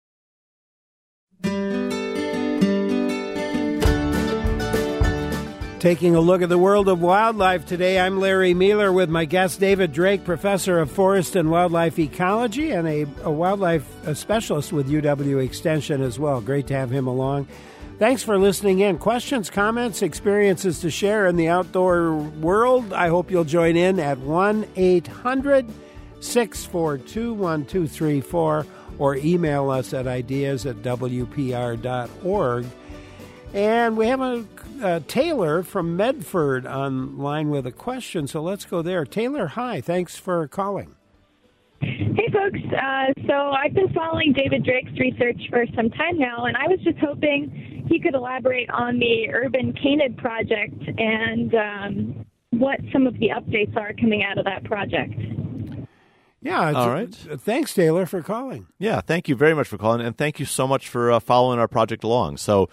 Taking a look at the world of wildlife today, I'm Larry Mealer with my guest David Drake, professor of forest and wildlife ecology and a, a wildlife a specialist with U W Extension as well. Great to have him along. Thanks for listening in. Questions, comments, experiences to share in the outdoor world? I hope you'll join in at one eight hundred six four two one two three four or email us at ideas at w p r dot org. And we have a uh, Taylor from Medford online with a question, so let's go there. Taylor, hi. Thanks for calling. Hey, folks. Uh, so I've been following David Drake's research for some time now, and I was just hoping he could elaborate on the Urban Canid project and um, what some of the updates are coming out of that project. Yeah. All right. Thanks, Taylor, for calling. Yeah, thank you very much for calling, and thank you so much for uh, following our project along. So,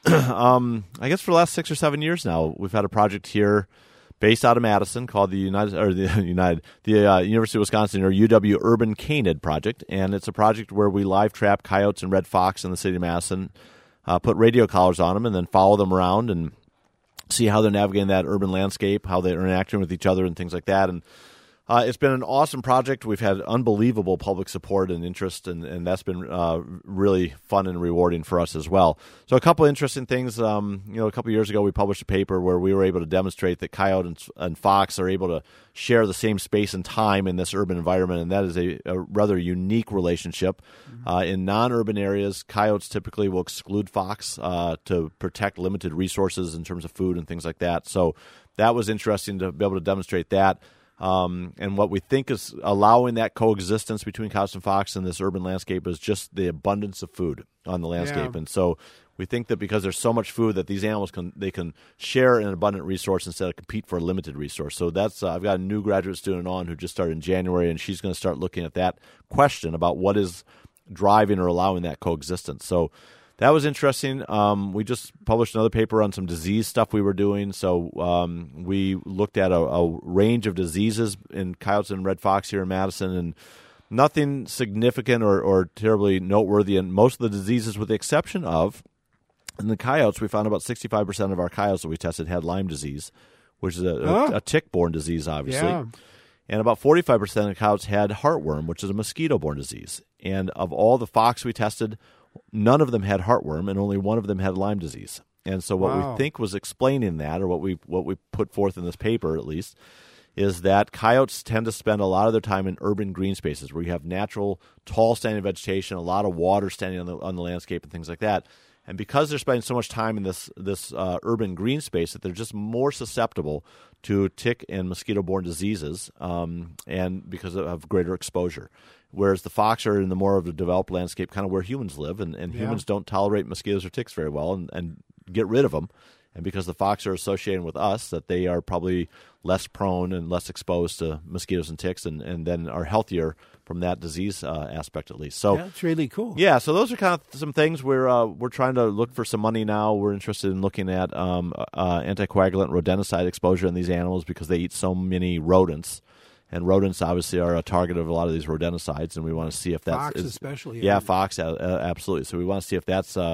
um, I guess for the last six or seven years now, we've had a project here based out of Madison called the United or the United the uh, University of Wisconsin or U W Urban Canid Project, and it's a project where we live trap coyotes and red fox in the city of Madison, uh, put radio collars on them, and then follow them around and see how they're navigating that urban landscape, how they're interacting with each other, and things like that. And Uh, it's been an awesome project. We've had unbelievable public support and interest, and, and that's been uh, really fun and rewarding for us as well. So a couple interesting things. Um, you know, a couple years ago, we published a paper where we were able to demonstrate that coyote and, and fox are able to share the same space and time in this urban environment, and that is a, a rather unique relationship. Mm-hmm. Uh, in non-urban areas, coyotes typically will exclude fox uh, to protect limited resources in terms of food and things like that. So that was interesting to be able to demonstrate that. Um, and what we think is allowing that coexistence between coyotes and fox in this urban landscape is just the abundance of food on the landscape. Yeah. And so we think that because there's so much food that these animals can they can share an abundant resource instead of compete for a limited resource. So that's uh, I've got a new graduate student on who just started in January, and she's going to start looking at that question about what is driving or allowing that coexistence. So that was interesting. Um, we just published another paper on some disease stuff we were doing. So um, we looked at a, a range of diseases in coyotes and red fox here in Madison, and nothing significant or, or terribly noteworthy in most of the diseases, with the exception of in the coyotes, we found about sixty-five percent of our coyotes that we tested had Lyme disease, which is a, oh. a, a tick-borne disease, obviously. Yeah. And about forty-five percent of coyotes had heartworm, which is a mosquito-borne disease. And of all the fox we tested, none of them had heartworm, and only one of them had Lyme disease. And so what wow. we think was explaining that, or what we what we put forth in this paper at least, is that coyotes tend to spend a lot of their time in urban green spaces where you have natural, tall standing vegetation, a lot of water standing on the on the landscape and things like that. And because they're spending so much time in this this uh, urban green space, that they're just more susceptible to tick and mosquito-borne diseases, um, and because of, of greater exposure. Whereas the fox are in the more of a developed landscape, kind of where humans live, and, and yeah. humans don't tolerate mosquitoes or ticks very well, and, and get rid of them. And because the fox are associated with us, that they are probably less prone and less exposed to mosquitoes and ticks, and, and then are healthier from that disease uh, aspect at least. So that's really cool. Yeah, so those are kind of some things we're uh, we're trying to look for some money now. We're interested in looking at um, uh, anticoagulant rodenticide exposure in these animals because they eat so many rodents. And rodents obviously are a target of a lot of these rodenticides, and we want to see if that's fox is, especially. Yeah, yeah fox, uh, absolutely. So we want to see if that's uh,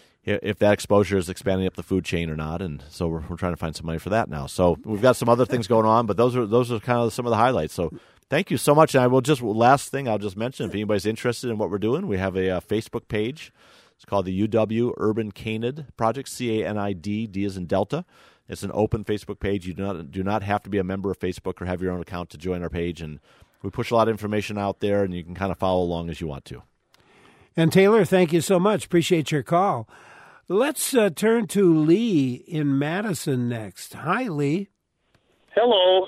if that exposure is expanding up the food chain or not, and so we're, we're trying to find some money for that now. So we've got some other things going on, but those are those are kind of some of the highlights. So thank you so much. And I will just last thing I'll just mention, if anybody's interested in what we're doing, we have a, a Facebook page. It's called the U W Urban Canid Project, C A N I D, D as in Delta. It's an open Facebook page. You do not do not have to be a member of Facebook or have your own account to join our page, and we push a lot of information out there, and you can kind of follow along as you want to. And Taylor, thank you so much. Appreciate your call. Let's uh, turn to Lee in Madison next. Hi, Lee. Hello.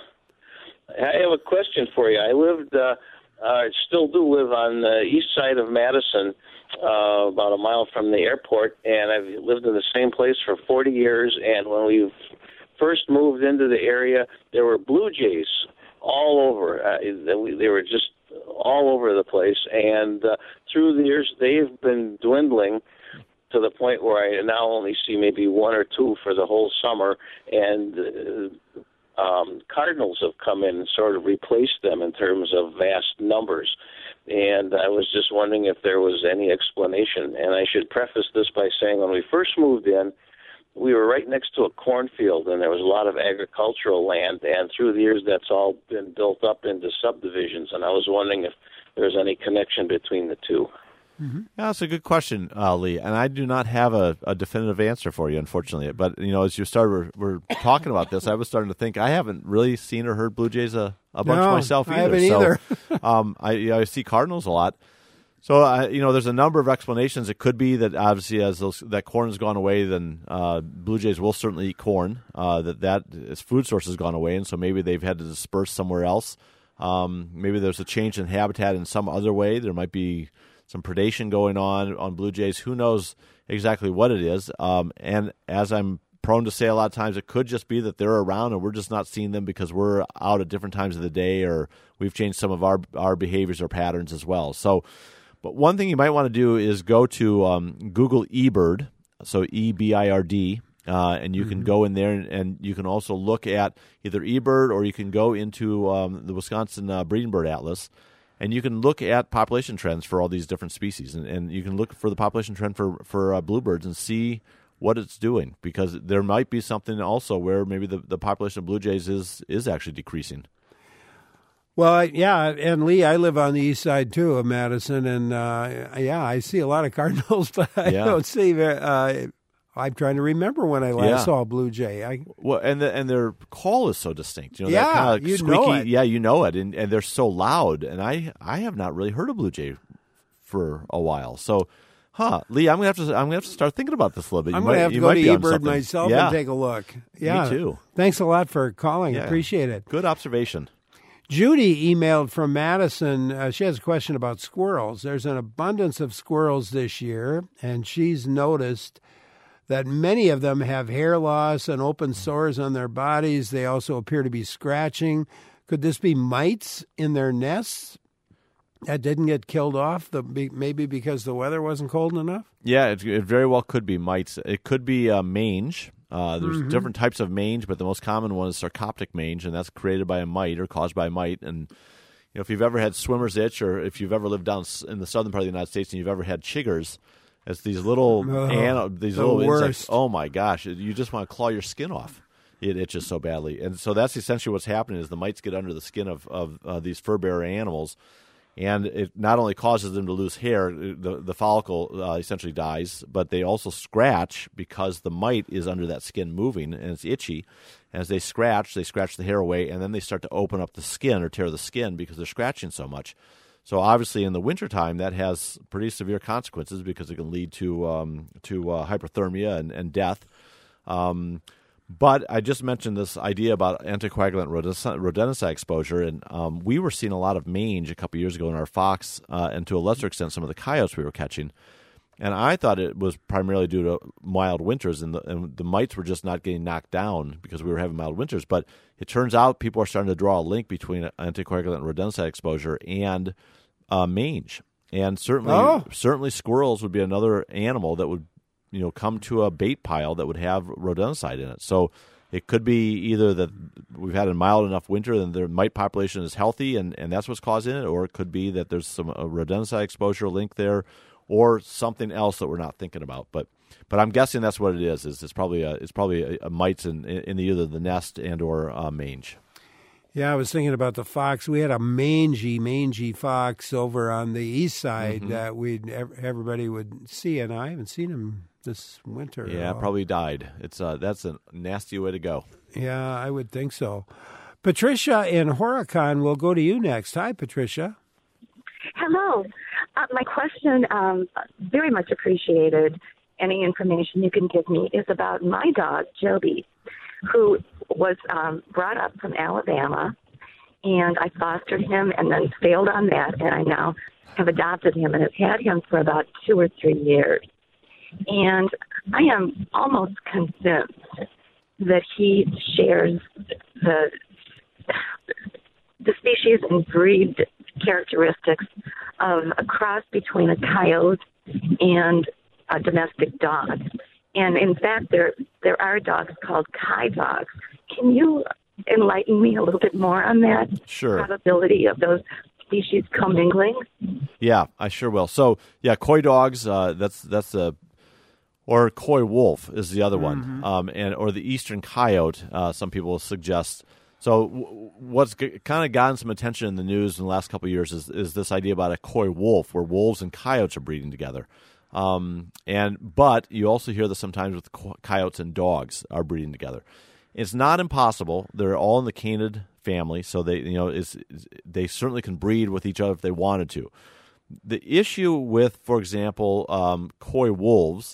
I have a question for you. I lived, uh, uh, still do live on the east side of Madison, uh, about a mile from the airport, and I've lived in the same place for forty years, and when we first moved into the area, there were blue jays all over. Uh, they were just all over the place, and uh, through the years, they've been dwindling to the point where I now only see maybe one or two for the whole summer, and uh, um, cardinals have come in and sort of replaced them in terms of vast numbers. And I was just wondering if there was any explanation. And I should preface this by saying when we first moved in, we were right next to a cornfield, and there was a lot of agricultural land, and through the years that's all been built up into subdivisions, and I was wondering if there's any connection between the two. Mm-hmm. Yeah, that's a good question, uh, Lee, and I do not have a, a definitive answer for you, unfortunately. But, you know, as you started, we're, we're talking about this, I was starting to think I haven't really seen or heard Blue Jays a, a bunch no, myself either. I haven't either. So, um, I, you know, I see Cardinals a lot. So, uh, you know, there's a number of explanations. It could be that obviously as those, that corn has gone away, then uh, Blue Jays will certainly eat corn, uh, that that its food source has gone away, and so maybe they've had to disperse somewhere else. Um, maybe there's a change in habitat in some other way. There might be some predation going on on Blue Jays. Who knows exactly what it is? Um, and as I'm prone to say a lot of times, it could just be that they're around and we're just not seeing them because we're out at different times of the day, or we've changed some of our, our behaviors or patterns as well. So, but one thing you might want to do is go to um, Google eBird, so E B I R D, uh, and you mm-hmm. can go in there and, and you can also look at either eBird, or you can go into um, the Wisconsin uh, Breeding Bird Atlas, and you can look at population trends for all these different species, and, and you can look for the population trend for, for uh, bluebirds and see what it's doing, because there might be something also where maybe the, the population of blue jays is, is actually decreasing. Well, I, yeah, and Lee, I live on the east side, too, of Madison, and, uh, yeah, I see a lot of cardinals, but I yeah. don't see uh, I'm trying to remember when I last yeah. saw a blue jay. I, well, and the, and their call is so distinct. You know, yeah, that kind of you squeaky, know it. Yeah, you know it, and, and they're so loud. And I, I have not really heard a blue jay for a while. So, huh, Lee, I'm gonna have to I'm gonna have to start thinking about this a little bit. You I'm might, gonna have to you go might to be on eBird something. myself yeah. and take a look. Yeah, me too. Thanks a lot for calling. Yeah. Appreciate it. Good observation. Judy emailed from Madison. Uh, she has a question about squirrels. There's an abundance of squirrels this year, and she's noticed that many of them have hair loss and open sores on their bodies. They also appear to be scratching. Could this be mites in their nests that didn't get killed off, the, maybe because the weather wasn't cold enough? Yeah, it, it very well could be mites. It could be uh, mange. Uh, there's mm-hmm. different types of mange, but the most common one is sarcoptic mange, and that's created by a mite or caused by a mite. And you know, if you've ever had swimmer's itch, or if you've ever lived down in the southern part of the United States and you've ever had chiggers, it's these little oh, an, these the little worst. insects. Oh my gosh, you just want to claw your skin off. It itches so badly, and so that's essentially what's happening. Is the mites get under the skin of of uh, these fur-bearer animals, and it not only causes them to lose hair, the the follicle uh, essentially dies, but they also scratch because the mite is under that skin moving, and it's itchy. As they scratch, they scratch the hair away, and then they start to open up the skin or tear the skin because they're scratching so much. So obviously in the wintertime, that has pretty severe consequences because it can lead to um, to uh, hyperthermia and, and death. Um, but I just mentioned this idea about anticoagulant rodenticide exposure, and um, we were seeing a lot of mange a couple years ago in our fox, uh, and to a lesser extent some of the coyotes we were catching. And I thought it was primarily due to mild winters, and the, and the mites were just not getting knocked down because we were having mild winters. But it turns out people are starting to draw a link between anticoagulant rodenticide exposure and uh, mange. And certainly, oh. certainly squirrels would be another animal that would, you know, come to a bait pile that would have rodenticide in it. So it could be either that we've had a mild enough winter and the mite population is healthy, and, and that's what's causing it, or it could be that there's some a rodenticide exposure link there, or something else that we're not thinking about. But but I'm guessing that's what it is. Is it's probably a, it's probably a, a mites in, in either the nest and or uh, mange. Yeah, I was thinking about the fox. We had a mangy, mangy fox over on the east side mm-hmm. that we'd everybody would see, and I haven't seen him this winter. Yeah, probably died. It's uh, that's a nasty way to go. Yeah, I would think so. Patricia in Horicon will go to you next. Hi, Patricia. Hello. Uh, my question, um, very much appreciated. any information you can give me is about my dog, Joby, who was um, brought up from Alabama, and I fostered him and then failed on that, and I now have adopted him and have had him for about two or three years. And I am almost convinced that he shares the the species and breed characteristics of a cross between a coyote and a domestic dog. And in fact, there there are dogs called Kai dogs. Can you enlighten me a little bit more on that Sure. probability of those species commingling? Yeah, I sure will. So, yeah, coy dogs, uh, that's that's a, or coy wolf is the other one, um, and or the eastern coyote, uh, some people suggest. So w- what's g- kind of gotten some attention in the news in the last couple of years is, is this idea about a coy wolf, where wolves and coyotes are breeding together. Um, and but you also hear this sometimes with co- coyotes and dogs are breeding together. It's not impossible. They're all in the canid family, so they you know is they certainly can breed with each other if they wanted to. The issue with, for example, um, coy wolves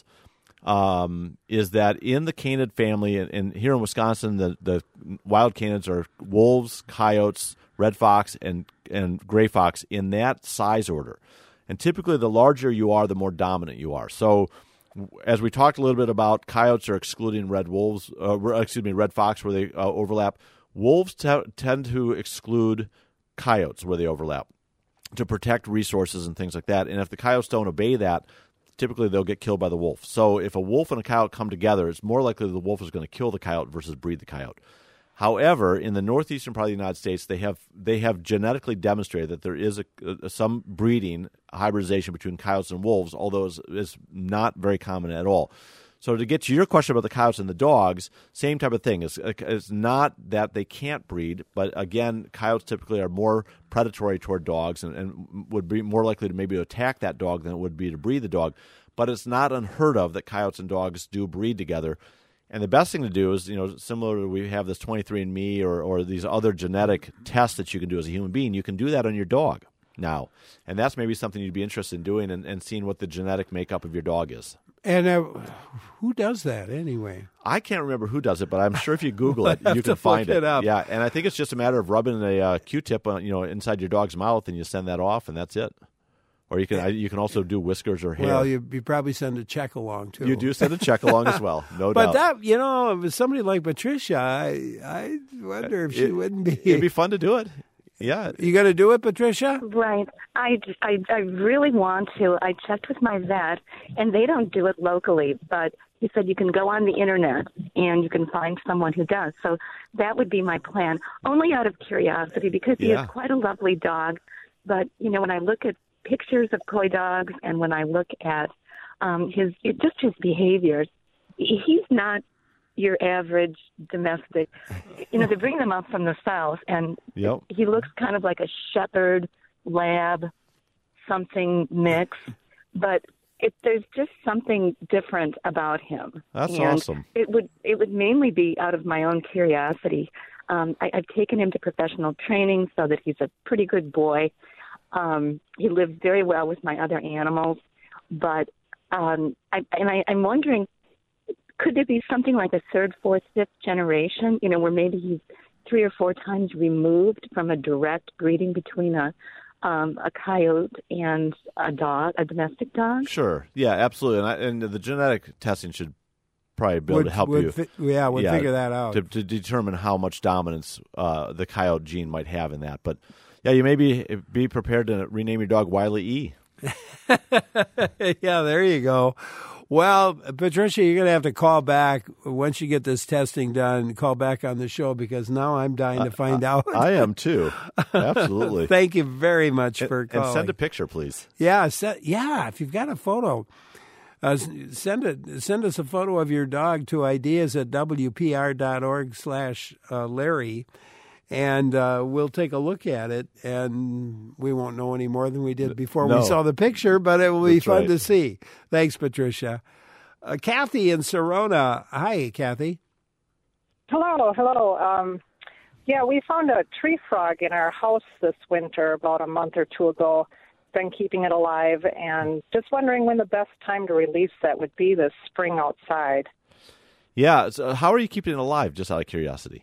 um, is that in the canid family, and, and here in Wisconsin, the, the wild canids are wolves, coyotes, red fox, and and gray fox in that size order. And typically, the larger you are, the more dominant you are. So, as we talked a little bit about, coyotes are excluding red wolves. Uh, excuse me, red fox where they uh, overlap. Wolves t- tend to exclude coyotes where they overlap to protect resources and things like that. And if the coyotes don't obey that, typically they'll get killed by the wolf. So, if a wolf and a coyote come together, it's more likely the wolf is going to kill the coyote versus breed the coyote. However, in the northeastern part of the United States, they have they have genetically demonstrated that there is a, a, some breeding, hybridization between coyotes and wolves, although it's, it's not very common at all. So to get to your question about the coyotes and the dogs, same type of thing. It's, it's not that they can't breed, but again, coyotes typically are more predatory toward dogs and, and would be more likely to maybe attack that dog than it would be to breed the dog. But it's not unheard of that coyotes and dogs do breed together. And the best thing to do is, you know, similar to we have this twenty-three and me or, or these other genetic tests that you can do as a human being, you can do that on your dog now. And that's maybe something you'd be interested in doing and, and seeing what the genetic makeup of your dog is. And uh, who does that anyway? I can't remember who does it, but I'm sure if you Google it, We'll you have to can find look it. it up. Yeah, and I think it's just a matter of rubbing a uh, Q-tip, on, you know, inside your dog's mouth, and you send that off, and that's it. Or you can you can also do whiskers or hair. Well, you, you probably send a check along, too. You do send a check along as well, no but doubt. But that, you know, if somebody like Patricia, I, I wonder if she it, wouldn't be. It'd be fun to do it. Yeah. You going to do it, Patricia? Right. I, I, I really want to. I checked with my vet, and they don't do it locally, but he said you can go on the Internet, and you can find someone who does. So that would be my plan, only out of curiosity, because he Yeah. is quite a lovely dog. But, you know, when I look at pictures of coy dogs and when I look at um, his it, just his behaviors, he's not your average domestic. You know, they bring them up from the south, and yep. he looks kind of like a shepherd, lab, something mix, but it, there's just something different about him. That's and awesome. It would it would mainly be out of my own curiosity. Um, I, I've taken him to professional training so that he's a pretty good boy. Um, he lives very well with my other animals, but um, I, and I, I'm wondering, could there be something like a third, fourth, fifth generation, you know, where maybe he's three or four times removed from a direct breeding between a um, a coyote and a dog, a domestic dog? Sure. Yeah, absolutely. And, I, and the genetic testing should probably be able Would- to help would you. fi- yeah, would figure that out. To, to determine how much dominance uh, the coyote gene might have in that. But, yeah, you may be, be prepared to rename your dog Wiley E. Yeah, there you go. Well, Patricia, you're going to have to call back once you get this testing done. Call back on the show because now I'm dying to find I, out. I am too. Absolutely. Thank you very much and, for calling. And send a picture, please. Yeah, se- yeah. If you've got a photo, uh, s- send it. Send us a photo of your dog to ideas at w p r dot org slash Larry, and uh, we'll take a look at it. And we won't know any more than we did before No. we saw the picture, but it will be That's fun right. to see. Thanks, Patricia. Uh, Kathy in Sorona. Hi, Kathy. Hello, hello. Um, yeah, we found a tree frog in our house this winter about a month or two ago, been keeping it alive, and just wondering when the best time to release that would be this spring outside. Yeah. So how are you keeping it alive, just out of curiosity?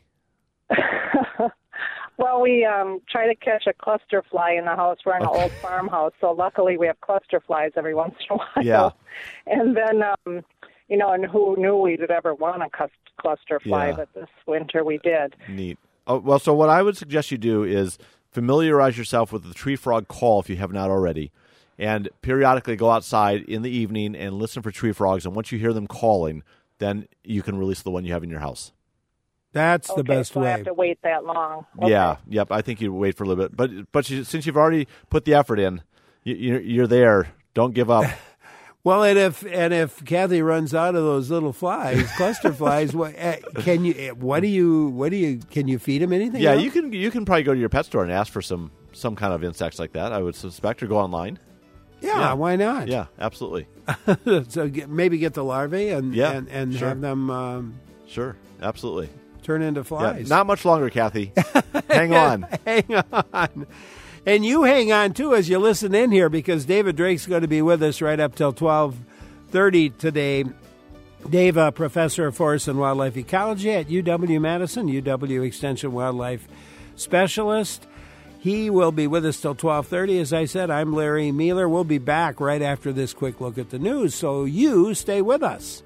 Well, we um, try to catch a cluster fly in the house. We're in okay. an old farmhouse, so luckily we have cluster flies every once in a while. Yeah. And then, um, you know, and who knew we'd ever want a cluster fly, Yeah. but this winter we did. Neat. Oh, well, so what I would suggest you do is familiarize yourself with the tree frog call if you have not already, and periodically go outside in the evening and listen for tree frogs, and once you hear them calling, then you can release the one you have in your house. That's okay, the best so way. I have to wait that long. Okay. Yeah, yep. I think you wait for a little bit, but but you, since you've already put the effort in, you, you're, you're there. Don't give up. Well, and if and if Kathy runs out of those little flies, cluster flies, what can you? What do you? What do you? Can you feed them anything? Yeah, else? you can. You can probably go to your pet store and ask for some some kind of insects like that. I would suspect, or go online. Yeah, yeah. why not? Yeah, absolutely. So get, maybe get the larvae and yeah, and, and sure. have them. Um, sure, absolutely. Turn into flies. Yeah, not much longer, Kathy. Hang on. Hang on. And you hang on, too, as you listen in here, because David Drake's going to be with us right up till twelve thirty today. Dave, a professor of forest and wildlife ecology at U W-Madison, U W Extension Wildlife Specialist. He will be with us till twelve thirty. As I said, I'm Larry Mealer. We'll be back right after this quick look at the news, so you stay with us.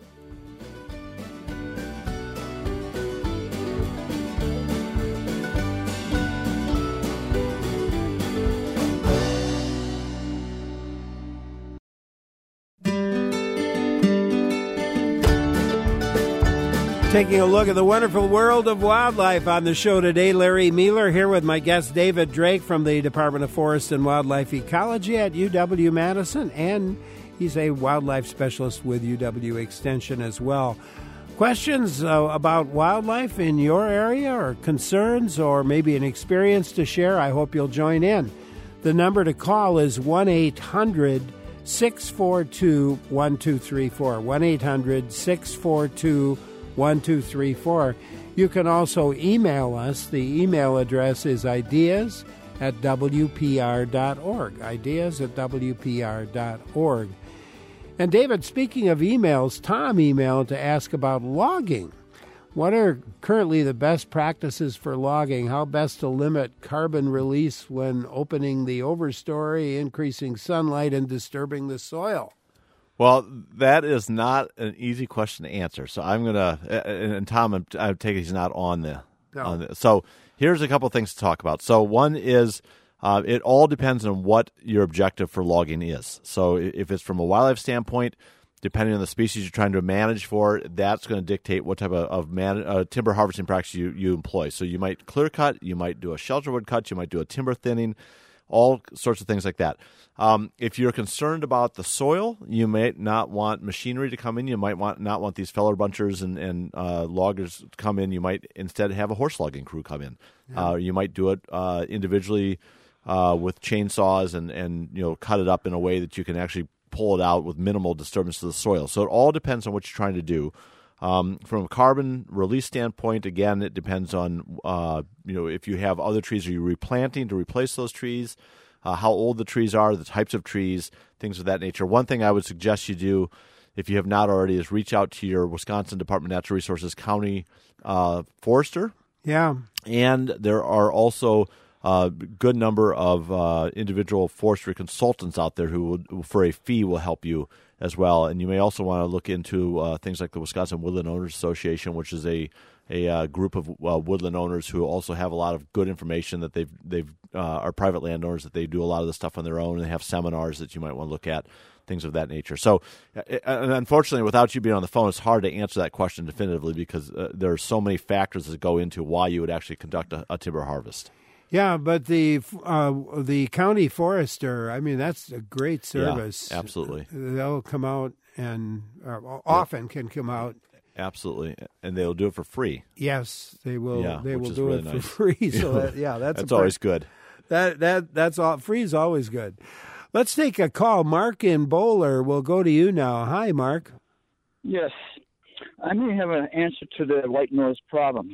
Taking a look at the wonderful world of wildlife on the show today. Larry Mealer here with my guest David Drake from the Department of Forest and Wildlife Ecology at U W-Madison, and he's a wildlife specialist with U W Extension as well. Questions uh, about wildlife in your area, or concerns, or maybe an experience to share, I hope you'll join in. The number to call is one eight hundred six four two one two three four, one eight hundred six four two one two three four. You can also email us. The email address is ideas at w p r dot org, ideas at w p r dot org. And David, speaking of emails, Tom emailed to ask about logging. What are currently the best practices for logging? How best to limit carbon release when opening the overstory, increasing sunlight, and disturbing the soil? Well, that is not an easy question to answer. So I'm going to, and Tom, I take it he's not on the, no. on the. So here's a couple of things to talk about. So one is, uh, it all depends on what your objective for logging is. So if it's from a wildlife standpoint, depending on the species you're trying to manage for, that's going to dictate what type of, of man, uh, timber harvesting practice you, you employ. So you might clear cut, you might do a shelterwood cut, you might do a timber thinning, all sorts of things like that. Um, if you're concerned about the soil, you may not want machinery to come in. You might want not want these feller bunchers and, and uh, loggers to come in. You might instead have a horse logging crew come in. Yeah. Uh, you might do it uh, individually uh, with chainsaws and, and you know cut it up in a way that you can actually pull it out with minimal disturbance to the soil. So it all depends on what you're trying to do. Um, from a carbon release standpoint, again, it depends on uh, you know if you have other trees, are you replanting to replace those trees? Uh, how old the trees are, the types of trees, things of that nature. One thing I would suggest you do, if you have not already, is reach out to your Wisconsin Department of Natural Resources County uh, forester. Yeah. And there are also a good number of uh, individual forestry consultants out there who, will, for a fee, will help you as well. And you may also want to look into uh, things like the Wisconsin Woodland Owners Association, which is a a uh, group of uh, woodland owners who also have a lot of good information that they've they've uh, are private landowners that they do a lot of the stuff on their own, and they have seminars that you might want to look at, things of that nature. So, uh, and unfortunately, without you being on the phone, it's hard to answer that question definitively because uh, there are so many factors that go into why you would actually conduct a, a timber harvest. Yeah, but the uh, the county forester, I mean, that's a great service. Yeah, absolutely. They'll come out and uh, often yeah. can come out. Absolutely, and they'll do it for free. Yes, they will. Yeah, they will do really it nice. for free. So that, yeah, that's that's a always good. That that that's all. Free is always good. Let's take a call. Mark in Bowler. We'll go to you now. Hi, Mark. Yes, I may have an answer to the white nose problem.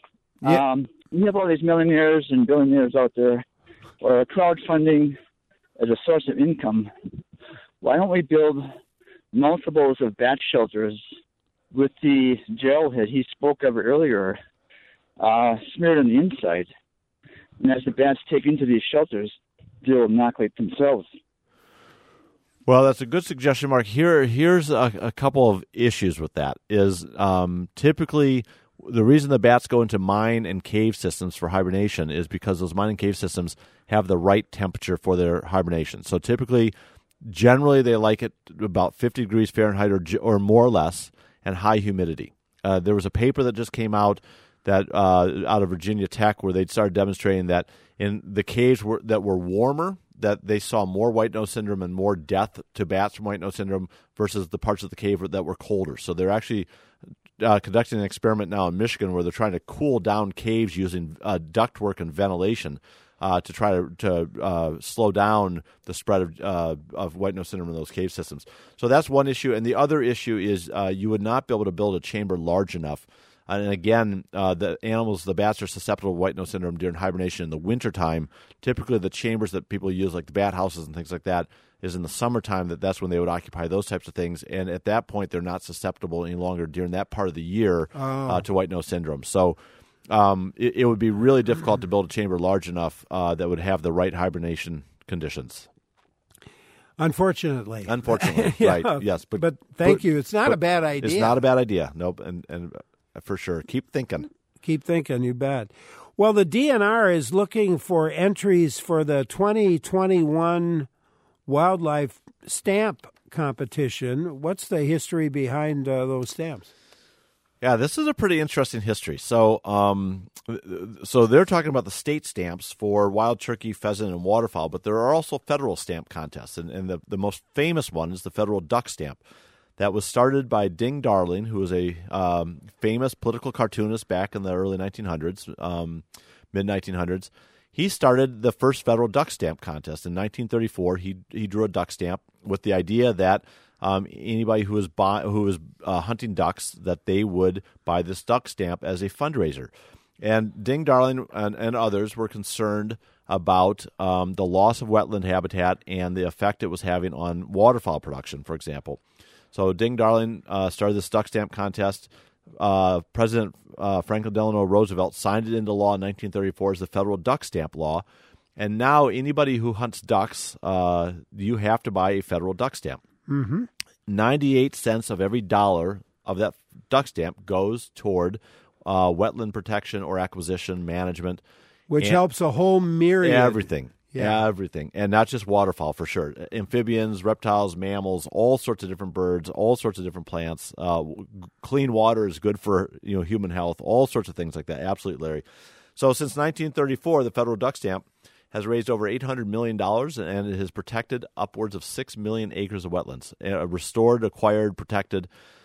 Yeah. Um, you have all these millionaires and billionaires out there, or crowdfunding as a source of income, why don't we build multiples of bat shelters with the gel that he spoke of earlier uh, smeared on the inside? And as the bats take into these shelters, they'll inoculate themselves. Well, that's a good suggestion, Mark. Here, here's a, a couple of issues with that. Is um, typically the reason the bats go into mine and cave systems for hibernation is because those mine and cave systems have the right temperature for their hibernation. So typically, generally, they like it about fifty degrees Fahrenheit or, or more or less, and high humidity. Uh, there was a paper that just came out that uh, out of Virginia Tech where they started demonstrating that in the caves were, that were warmer, that they saw more white nose syndrome and more death to bats from white nose syndrome versus the parts of the cave that were colder. So they're actually uh, conducting an experiment now in Michigan where they're trying to cool down caves using uh, ductwork and ventilation uh, to try to, to uh, slow down the spread of, uh, of white nose syndrome in those cave systems. So that's one issue. And the other issue is uh, you would not be able to build a chamber large enough. And again, uh, the animals, the bats are susceptible to white nose syndrome during hibernation in the wintertime. Typically, the chambers that people use, like the bat houses and things like that, is in the summertime. That that's when they would occupy those types of things. And at that point, they're not susceptible any longer during that part of the year Oh. uh, to white nose syndrome. So um, it, it would be really difficult to build a chamber large enough uh, that would have the right hibernation conditions. Unfortunately. Unfortunately, Yeah. right, yes. But thank you. It's not a bad idea. It's not a bad idea, nope, and, and for sure. Keep thinking. Keep thinking, you bet. Well, the D N R is looking for entries for the twenty twenty-one Wildlife Stamp Competition. What's the history behind uh, those stamps? Yeah, this is a pretty interesting history. So, um, so they're talking about the state stamps for wild turkey, pheasant, and waterfowl, but there are also federal stamp contests, and, and the, the most famous one is the federal duck stamp. That was started by Ding Darling, who was a um, famous political cartoonist back in the early nineteen hundreds, um, mid nineteen hundreds. He started the first federal duck stamp contest in nineteen thirty-four. He he drew a duck stamp with the idea that um, anybody who was buy, who was uh, hunting ducks, that they would buy this duck stamp as a fundraiser. And Ding Darling and, and others were concerned about um, the loss of wetland habitat and the effect it was having on waterfowl production, for example. So Ding Darling uh, started this duck stamp contest. Uh, President uh, Franklin Delano Roosevelt signed it into law in nineteen thirty-four as the federal duck stamp law. And now anybody who hunts ducks, uh, you have to buy a federal duck stamp. Mm-hmm. ninety-eight cents of every dollar of that duck stamp goes toward uh, wetland protection or acquisition management. Which and helps a whole myriad. Everything. Yeah. Everything. And not just waterfowl, for sure. Amphibians, reptiles, mammals, all sorts of different birds, all sorts of different plants. Uh, clean water is good for you know human health, all sorts of things like that. Absolutely, Larry. So since nineteen thirty-four, the federal duck stamp has raised over eight hundred million dollars, and it has protected upwards of six million acres of wetlands, uh, restored, acquired, protected.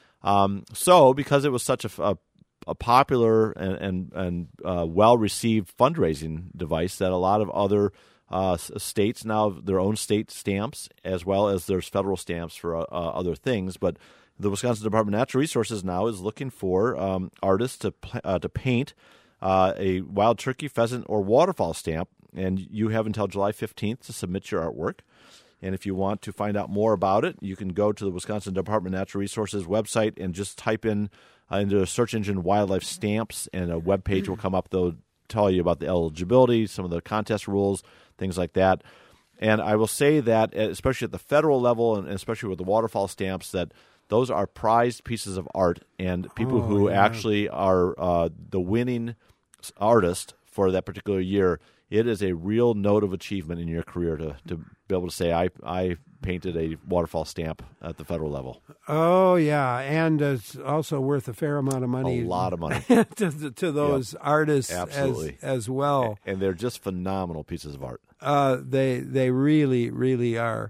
Um, so because it was such a, a a popular and and, and uh, well-received fundraising device, that a lot of other uh, states now have their own state stamps, as well as there's federal stamps for uh, other things. But the Wisconsin Department of Natural Resources now is looking for um, artists to uh, to paint uh, a wild turkey, pheasant, or waterfowl stamp, and you have until July fifteenth to submit your artwork. And if you want to find out more about it, you can go to the Wisconsin Department of Natural Resources website and just type in uh, into a search engine wildlife stamps, and a web page will come up that will tell you about the eligibility, some of the contest rules, things like that. And I will say that, especially at the federal level, and especially with the waterfowl stamps, that those are prized pieces of art, and people Oh, who yeah. actually are uh, the winning artist for that particular year, it is a real note of achievement in your career to, to be able to say, I, I painted a waterfowl stamp at the federal level. Oh, yeah. And it's also worth a fair amount of money. A lot of money. to, to those Yep. artists Absolutely. as, as well. And they're just phenomenal pieces of art. Uh, they they really, really are.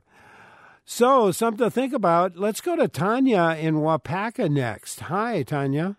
So, something to think about. Let's go to Tanya in Wapaka next. Hi, Tanya.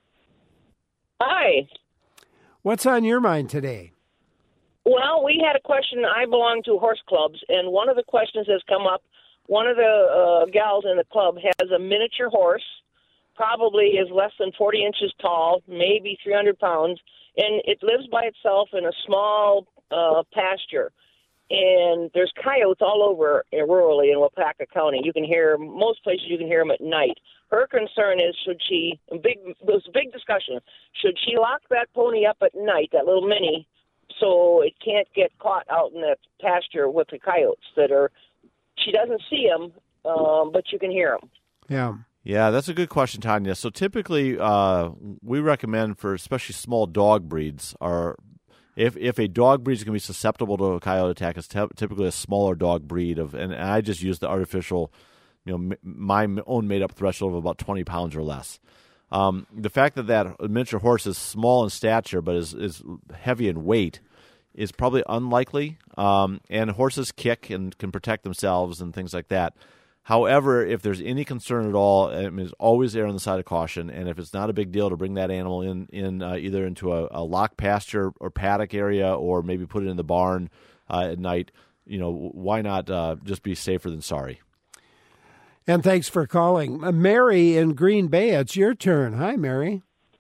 Hi. What's on your mind today? Well, we had a question. I belong to horse clubs, and one of the questions has come up. One of the uh, gals in the club has a miniature horse, probably is less than forty inches tall, maybe three hundred pounds, and it lives by itself in a small uh, pasture. and there's coyotes all over in rurally in Wapaka County. You can hear most places. You can hear them at night. Her concern is should she big it was a big discussion. Should she lock that pony up at night, that little mini, so it can't get caught out in the pasture with the coyotes that are? She doesn't see them, um, but you can hear them. Yeah. Yeah, that's a good question, Tanya. So typically, uh, we recommend for especially small dog breeds, are if if a dog breed is going to be susceptible to a coyote attack, it's t- typically a smaller dog breed of, and, and I just use the artificial, you know, m- my own made up threshold of about twenty pounds or less. Um, the fact that that miniature horse is small in stature but is is heavy in weight is probably unlikely. Um, and horses kick and can protect themselves and things like that. However, if there's any concern at all, I mean, always err on the side of caution. And if it's not a big deal to bring that animal in, in uh, either into a, a locked pasture or paddock area, or maybe put it in the barn uh, at night, you know, why not uh, just be safer than sorry? And thanks for calling. Uh, Mary in Green Bay, it's your turn. Hi, Mary.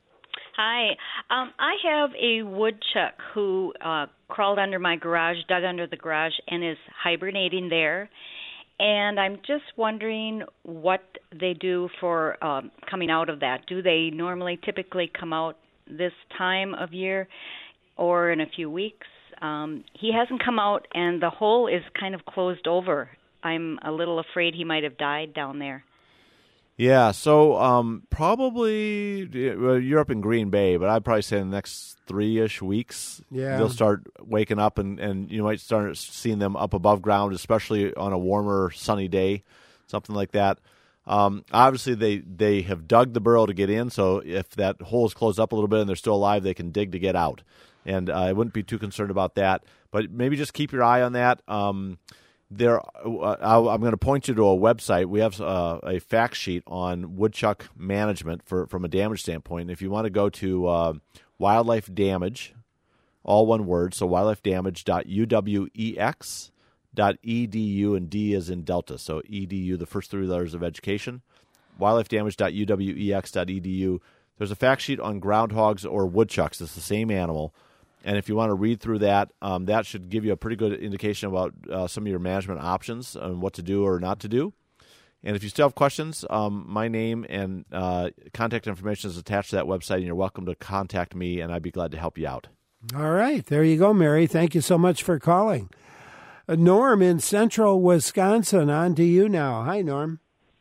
Hi. Um, I have a woodchuck who uh, crawled under my garage, dug under the garage, and is hibernating there. And I'm just wondering what they do for um, coming out of that. Do they normally typically come out this time of year or in a few weeks? Um, he hasn't come out, and the hole is kind of closed over. I'm a little afraid he might have died down there. Yeah, so um, probably well, you're up in Green Bay, but I'd probably say in the next three-ish weeks, yeah. they'll start waking up, and, and you might start seeing them up above ground, especially on a warmer, sunny day, something like that. Um, obviously, they, they have dug the burrow to get in, so if that hole is closed up a little bit and they're still alive, they can dig to get out. And uh, I wouldn't be too concerned about that, but maybe just keep your eye on that. Um There, uh, I'm going to point you to a website. We have uh, a fact sheet on woodchuck management for from a damage standpoint. If you want to go to uh, wildlife damage, all one word, so wildlife damage dot u w e x dot e d u, and D is in Delta, so E D U, the first three letters of education, wildlife damage dot u w e x dot e d u. There's a fact sheet on groundhogs or woodchucks. It's the same animal. And if you want to read through that, um, that should give you a pretty good indication about uh, some of your management options and what to do or not to do. And if you still have questions, um, my name and uh, contact information is attached to that website, and you're welcome to contact me, and I'd be glad to help you out. All right. There you go, Mary. Thank you so much for calling. Uh, Norm in central Wisconsin, on to you now. Hi, Norm.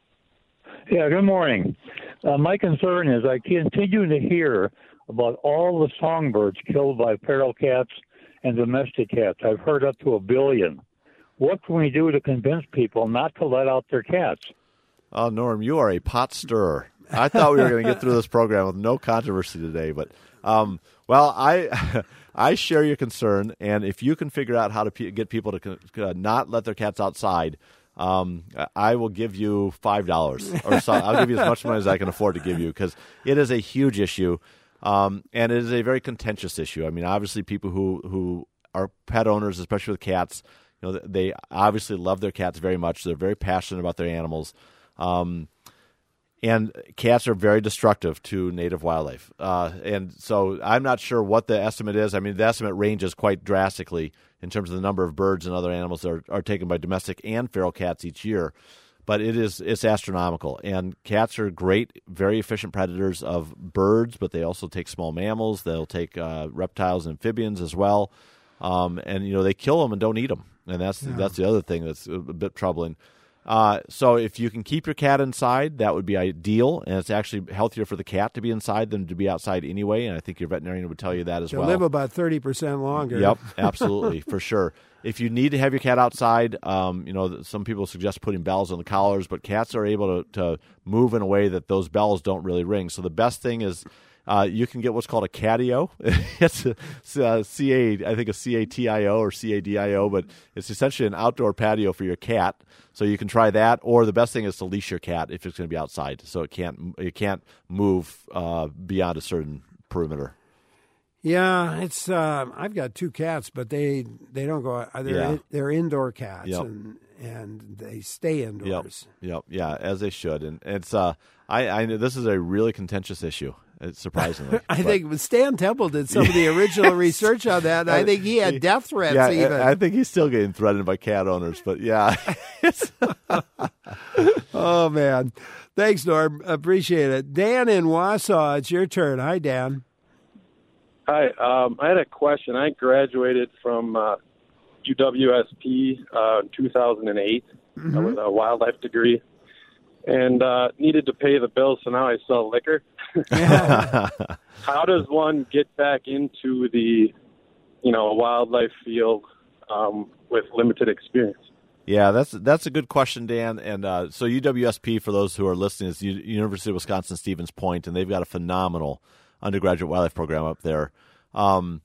Yeah, good morning. Uh, my concern is I continue to hear about all the songbirds killed by feral cats and domestic cats. I've heard up to a billion. What can we do to convince people not to let out their cats? Oh, Norm, you are a pot stirrer. I thought we were going to get through this program with no controversy today, but um, well, I I share your concern, and if you can figure out how to p- get people to uh, not let their cats outside, um, I will give you five dollars, or so. I'll give you as much money as I can afford to give you, because it is a huge issue. Um, and it is a very contentious issue. I mean, obviously, people who, who are pet owners, especially with cats, you know, they obviously love their cats very much. They're very passionate about their animals. Um, and cats are very destructive to native wildlife. Uh, and so I'm not sure what the estimate is. I mean, the estimate ranges quite drastically in terms of the number of birds and other animals that are, are taken by domestic and feral cats each year. But it is it's astronomical, and cats are great, very efficient predators of birds, but they also take small mammals. They'll take uh, reptiles and amphibians as well, um, and you know they kill them and don't eat them, and that's yeah. that's the other thing that's a bit troubling. Uh, so if you can keep your cat inside, that would be ideal, and it's actually healthier for the cat to be inside than to be outside anyway. And I think your veterinarian would tell you that as They'll well. Live about thirty percent longer. Yep, absolutely, for sure. If you need to have your cat outside, um, you know, some people suggest putting bells on the collars, but cats are able to, to move in a way that those bells don't really ring. So the best thing is uh, you can get what's called a catio. It's a, it's a C A, I think a C A T I O or C A D I O, but it's essentially an outdoor patio for your cat. So you can try that, or the best thing is to leash your cat if it's going to be outside, so it can't it can't move uh, beyond a certain perimeter. Yeah, it's. Uh, I've got two cats, but they, they don't go. They're Yeah. they're indoor cats, Yep. and and they stay indoors. Yep, yep, yeah, as they should. And it's uh, I, I know this is a really contentious issue. It's surprisingly. I But- think Stan Temple did some of the original research on that. And I think he had death threats yeah, even. I, I think he's still getting threatened by cat owners, but yeah. Oh, man. Thanks, Norm. Appreciate it. Dan in Wausau, it's your turn. Hi, Dan. Hi, um, I had a question. I graduated from uh, U W S P uh, in two thousand eight Mm-hmm. uh, with a wildlife degree, and uh, needed to pay the bills, so now I sell liquor. How does one get back into the, you know, wildlife field um, with limited experience? Yeah, that's that's a good question, Dan. And uh, so U W S P, for those who are listening, is U- University of Wisconsin Stevens Point, and they've got a phenomenal undergraduate wildlife program up there. Um,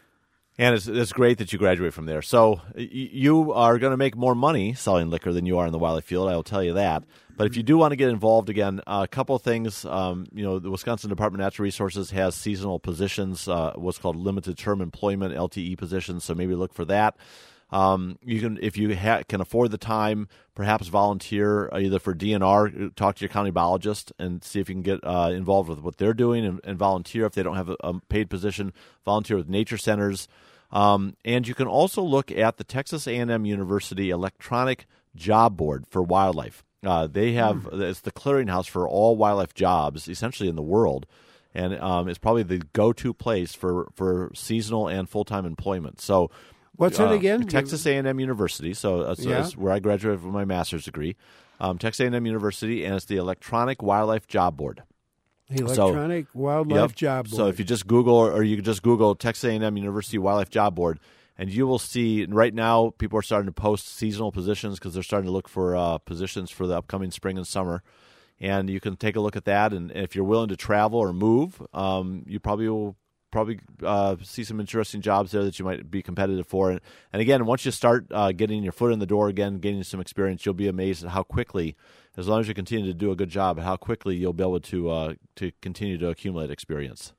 and it's, it's great that you graduate from there. So y- you are going to make more money selling liquor than you are in the wildlife field, I will tell you that. But if you do want to get involved again, uh, a couple of things. Um, you know, the Wisconsin Department of Natural Resources has seasonal positions, uh, what's called limited term employment, L T E positions, so maybe look for that. Um, you can, if you ha- can afford the time, perhaps volunteer uh, either for D N R, talk to your county biologist and see if you can get uh, involved with what they're doing, and, and volunteer if they don't have a, a paid position. Volunteer with nature centers, um, and you can also look at the Texas A and M University Electronic Job Board for Wildlife. Uh, they have mm. it's the clearinghouse for all wildlife jobs, essentially in the world, and um, it's probably the go-to place for for seasonal and full-time employment. So. What's uh, it again? Texas A and M University. So, uh, so Yeah. that's where I graduated with my master's degree. Um, Texas A and M University, and it's the Electronic Wildlife Job Board. Electronic so, Wildlife yep. Job Board. So if you just Google, or you can just Google Texas A and M University Wildlife Job Board, and you will see, right now, people are starting to post seasonal positions because they're starting to look for uh, positions for the upcoming spring and summer. And you can take a look at that, and if you're willing to travel or move, um, you probably will probably uh, see some interesting jobs there that you might be competitive for. And, and again, once you start uh, getting your foot in the door again, gaining some experience, you'll be amazed at how quickly, as long as you continue to do a good job, how quickly you'll be able to uh, to continue to accumulate experience.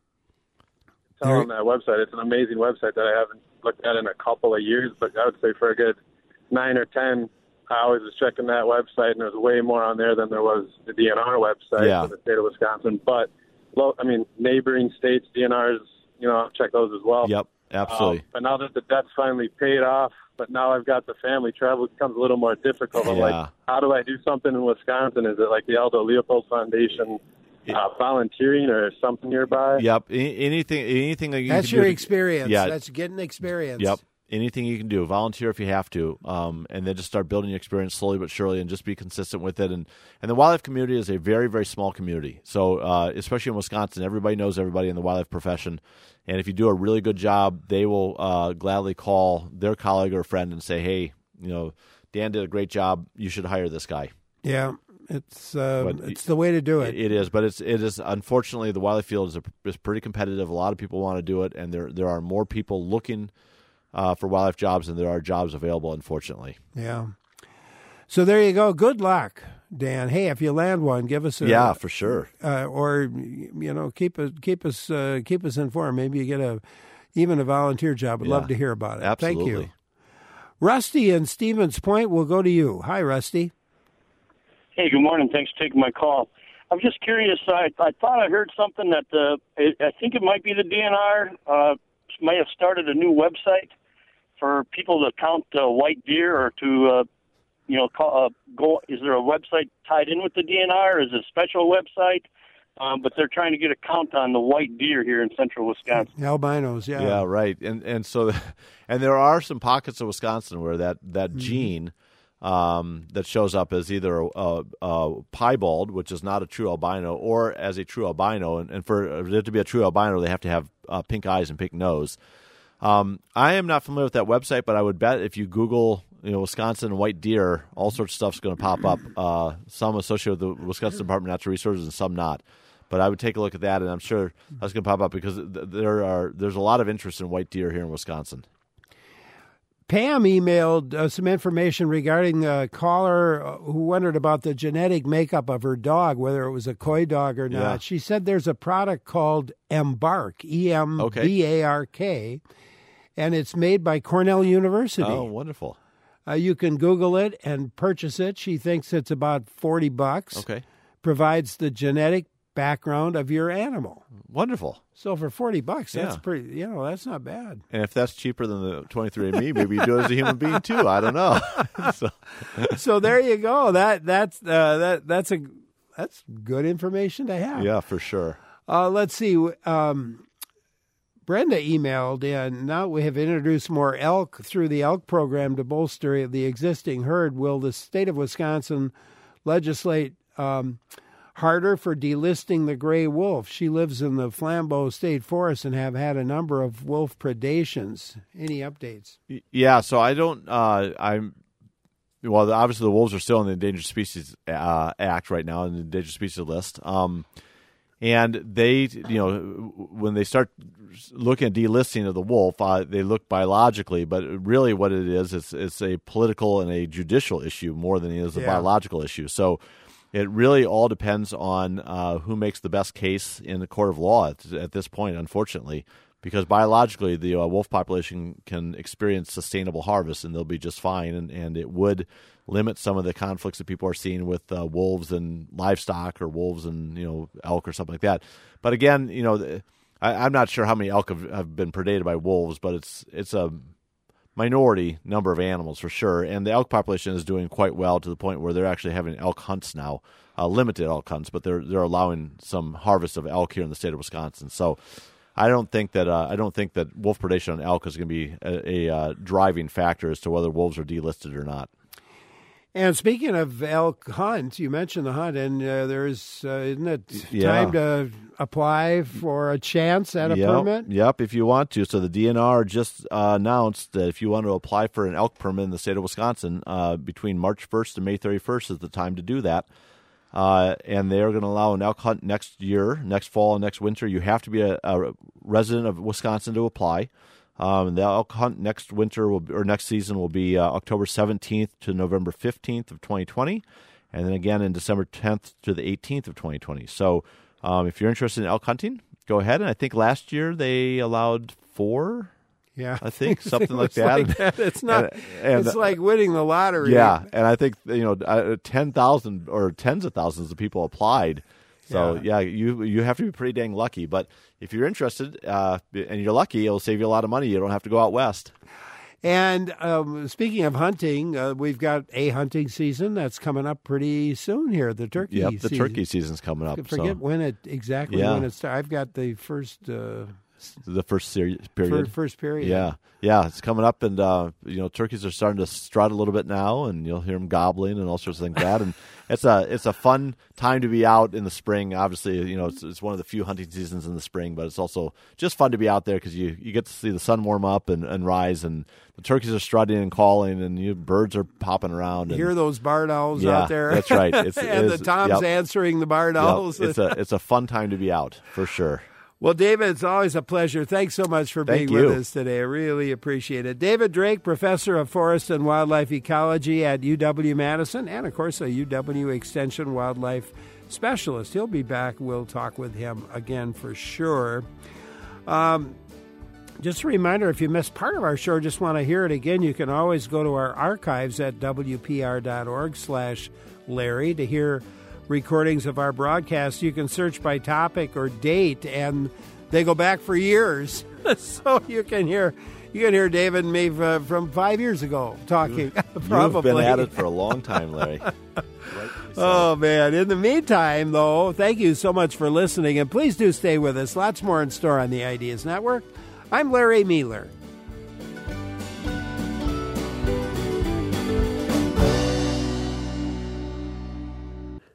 Tell on that website. It's an amazing website that I haven't looked at in a couple of years, but I would say for a good nine or ten, I always was checking that website, and there was way more on there than there was the D N R website Yeah. for the state of Wisconsin. But, lo- I mean, neighboring states, D N Rs, you know, I'll check those as well. Yep, absolutely. Um, but now that the debt's finally paid off, but now I've got the family, travel becomes a little more difficult. I'm Yeah. like, how do I do something in Wisconsin? Is it like the Aldo Leopold Foundation uh, volunteering or something nearby? Yep, A- anything, anything that you That's can your do to- experience. Yeah, That's getting experience. Yep. Anything you can do, volunteer if you have to, um, and then just start building your experience slowly but surely, and just be consistent with it. And and the wildlife community is a very, very small community. So uh, especially in Wisconsin, everybody knows everybody in the wildlife profession. And if you do a really good job, they will uh, gladly call their colleague or friend and say, "Hey, you know, Dan did a great job. You should hire this guy." Yeah, it's uh, But it's the way to do it. It is, but it's it is unfortunately the wildlife field is, a, is pretty competitive. A lot of people want to do it, and there there are more people looking uh, for wildlife jobs than there are jobs available. Unfortunately, Yeah. So there you go. Good luck, Dan. Hey, if you land one, give us a yeah, for sure. uh, or you know, keep us keep us uh, keep us informed. Maybe you get a even a volunteer job. I'd Yeah, love to hear about it. absolutely. Thank you, Rusty in Stevens Point. We'll go to you. Hi, Rusty. Hey, good morning. Thanks for taking my call. I'm just curious. I, I thought I heard something that the I think it might be the D N R uh, might have started a new website for people to count uh, white deer or to uh, you know call, uh, go. Is there a website tied in with the D N R? Is it a special website? Um, but they're trying to get a count on the white deer here in central Wisconsin. Albinos, yeah. Yeah, right. And and so, and there are some pockets of Wisconsin where that that Mm-hmm. gene um, that shows up as either a, a, a piebald, which is not a true albino, or as a true albino. And, and for it to be a true albino, they have to have uh, pink eyes and pink nose. Um, I am not familiar with that website, but I would bet if you Google, you know, Wisconsin white deer, all sorts of stuff's going to pop up. Uh, some associated with the Wisconsin Department of Natural Resources, and some not. But I would take a look at that, and I'm sure that's going to pop up because th- there are there's a lot of interest in white deer here in Wisconsin. Pam emailed uh, some information regarding a caller uh, who wondered about the genetic makeup of her dog, whether it was a coy dog or not. Yeah. She said there's a product called Embark, E M B A R K, and it's made by Cornell University. Oh, wonderful. Uh, you can Google it and purchase it. She thinks it's about forty bucks. Okay. Provides the genetic background of your animal. Wonderful. So for forty bucks, that's Yeah. pretty, you know, that's not bad. And if that's cheaper than the twenty-three and me, maybe you do it as a human being too. I don't know. so. so there you go. That that's uh, that that's a that's good information to have. Yeah, for sure. Uh, let's see. Um, Brenda emailed in. Now we have introduced more elk through the elk program to bolster the existing herd. Will the state of Wisconsin legislate um, harder for delisting the gray wolf? She lives in the Flambeau State Forest and have had a number of wolf predations. Any updates? Yeah, so I don't. Uh, I'm. Well, obviously the wolves are still in the Endangered Species uh, Act right now, in the Endangered Species list. Um, and they, you know, when they start looking at delisting of the wolf, uh, they look biologically, but really what it is, it's, it's a political and a judicial issue more than it is a Yeah. biological issue. So it really all depends on uh, who makes the best case in the court of law at, at this point, unfortunately, because biologically the uh, wolf population can experience sustainable harvest and they'll be just fine, and, and it would limit some of the conflicts that people are seeing with uh, wolves and livestock or wolves and, you know, elk or something like that. But again, you know, I, I'm not sure how many elk have, have been predated by wolves, but it's it's a minority number of animals for sure. And the elk population is doing quite well to the point where they're actually having elk hunts now, uh, limited elk hunts, but they're they're allowing some harvest of elk here in the state of Wisconsin. So I don't think that uh, I don't think that wolf predation on elk is going to be a, a uh, driving factor as to whether wolves are delisted or not. And speaking of elk hunt, you mentioned the hunt, and uh, there's, uh, isn't it Yeah. time to apply for a chance at a yep, permit? Yep, if you want to. So the D N R just uh, announced that if you want to apply for an elk permit in the state of Wisconsin, uh, between March first and May thirty-first is the time to do that. Uh, and they're going to allow an elk hunt next year, next fall and next winter. You have to be a, a resident of Wisconsin to apply. Um, the elk hunt next winter will be, or next season will be uh, October seventeenth to November fifteenth of twenty twenty, and then again in December tenth to the eighteenth of twenty twenty. So um, if you're interested in elk hunting, go ahead. And I think last year they allowed four. Yeah, I think I something think like it's that. like that. It's not. And- and- it's like winning the lottery. Yeah, and I think you know uh, ten thousand or tens of thousands of people applied. So yeah. yeah, you you have to be pretty dang lucky. But if you're interested uh, and you're lucky, it'll save you a lot of money. You don't have to go out west. And um, speaking of hunting, uh, we've got a hunting season that's coming up pretty soon here. The turkey. Yep, the season. turkey season's coming up. I forget so. when it exactly Yeah. when it starts. I've got the first. Uh, The first series period. First period. Yeah, yeah, it's coming up, and uh, you know, turkeys are starting to strut a little bit now, and you'll hear them gobbling and all sorts of things like that. And it's a it's a fun time to be out in the spring. Obviously, you know, it's, it's one of the few hunting seasons in the spring, but it's also just fun to be out there because you, you get to see the sun warm up and, and rise, and the turkeys are strutting and calling, and you birds are popping around. And, hear those barred owls yeah, out there. That's right. It's, and it the is, toms yep. answering the barred Yep. owls. It's a it's a fun time to be out for sure. Well, David, it's always a pleasure. Thanks so much for Thank being you. with us today. I really appreciate it. David Drake, Professor of Forest and Wildlife Ecology at U W-Madison, and, of course, a U W Extension Wildlife Specialist. He'll be back. We'll talk with him again for sure. Um, just a reminder, if you missed part of our show, just want to hear it again, you can always go to our archives at W P R dot org slash Larry to hear recordings of our broadcasts. You can search by topic or date, and they go back for years. So you can hear you can hear David and me uh, from five years ago talking. Probably. You've been at it for a long time, Larry. Oh, man. In the meantime, though, thank you so much for listening, and please do stay with us. Lots more in store on the Ideas Network. I'm Larry Mealer.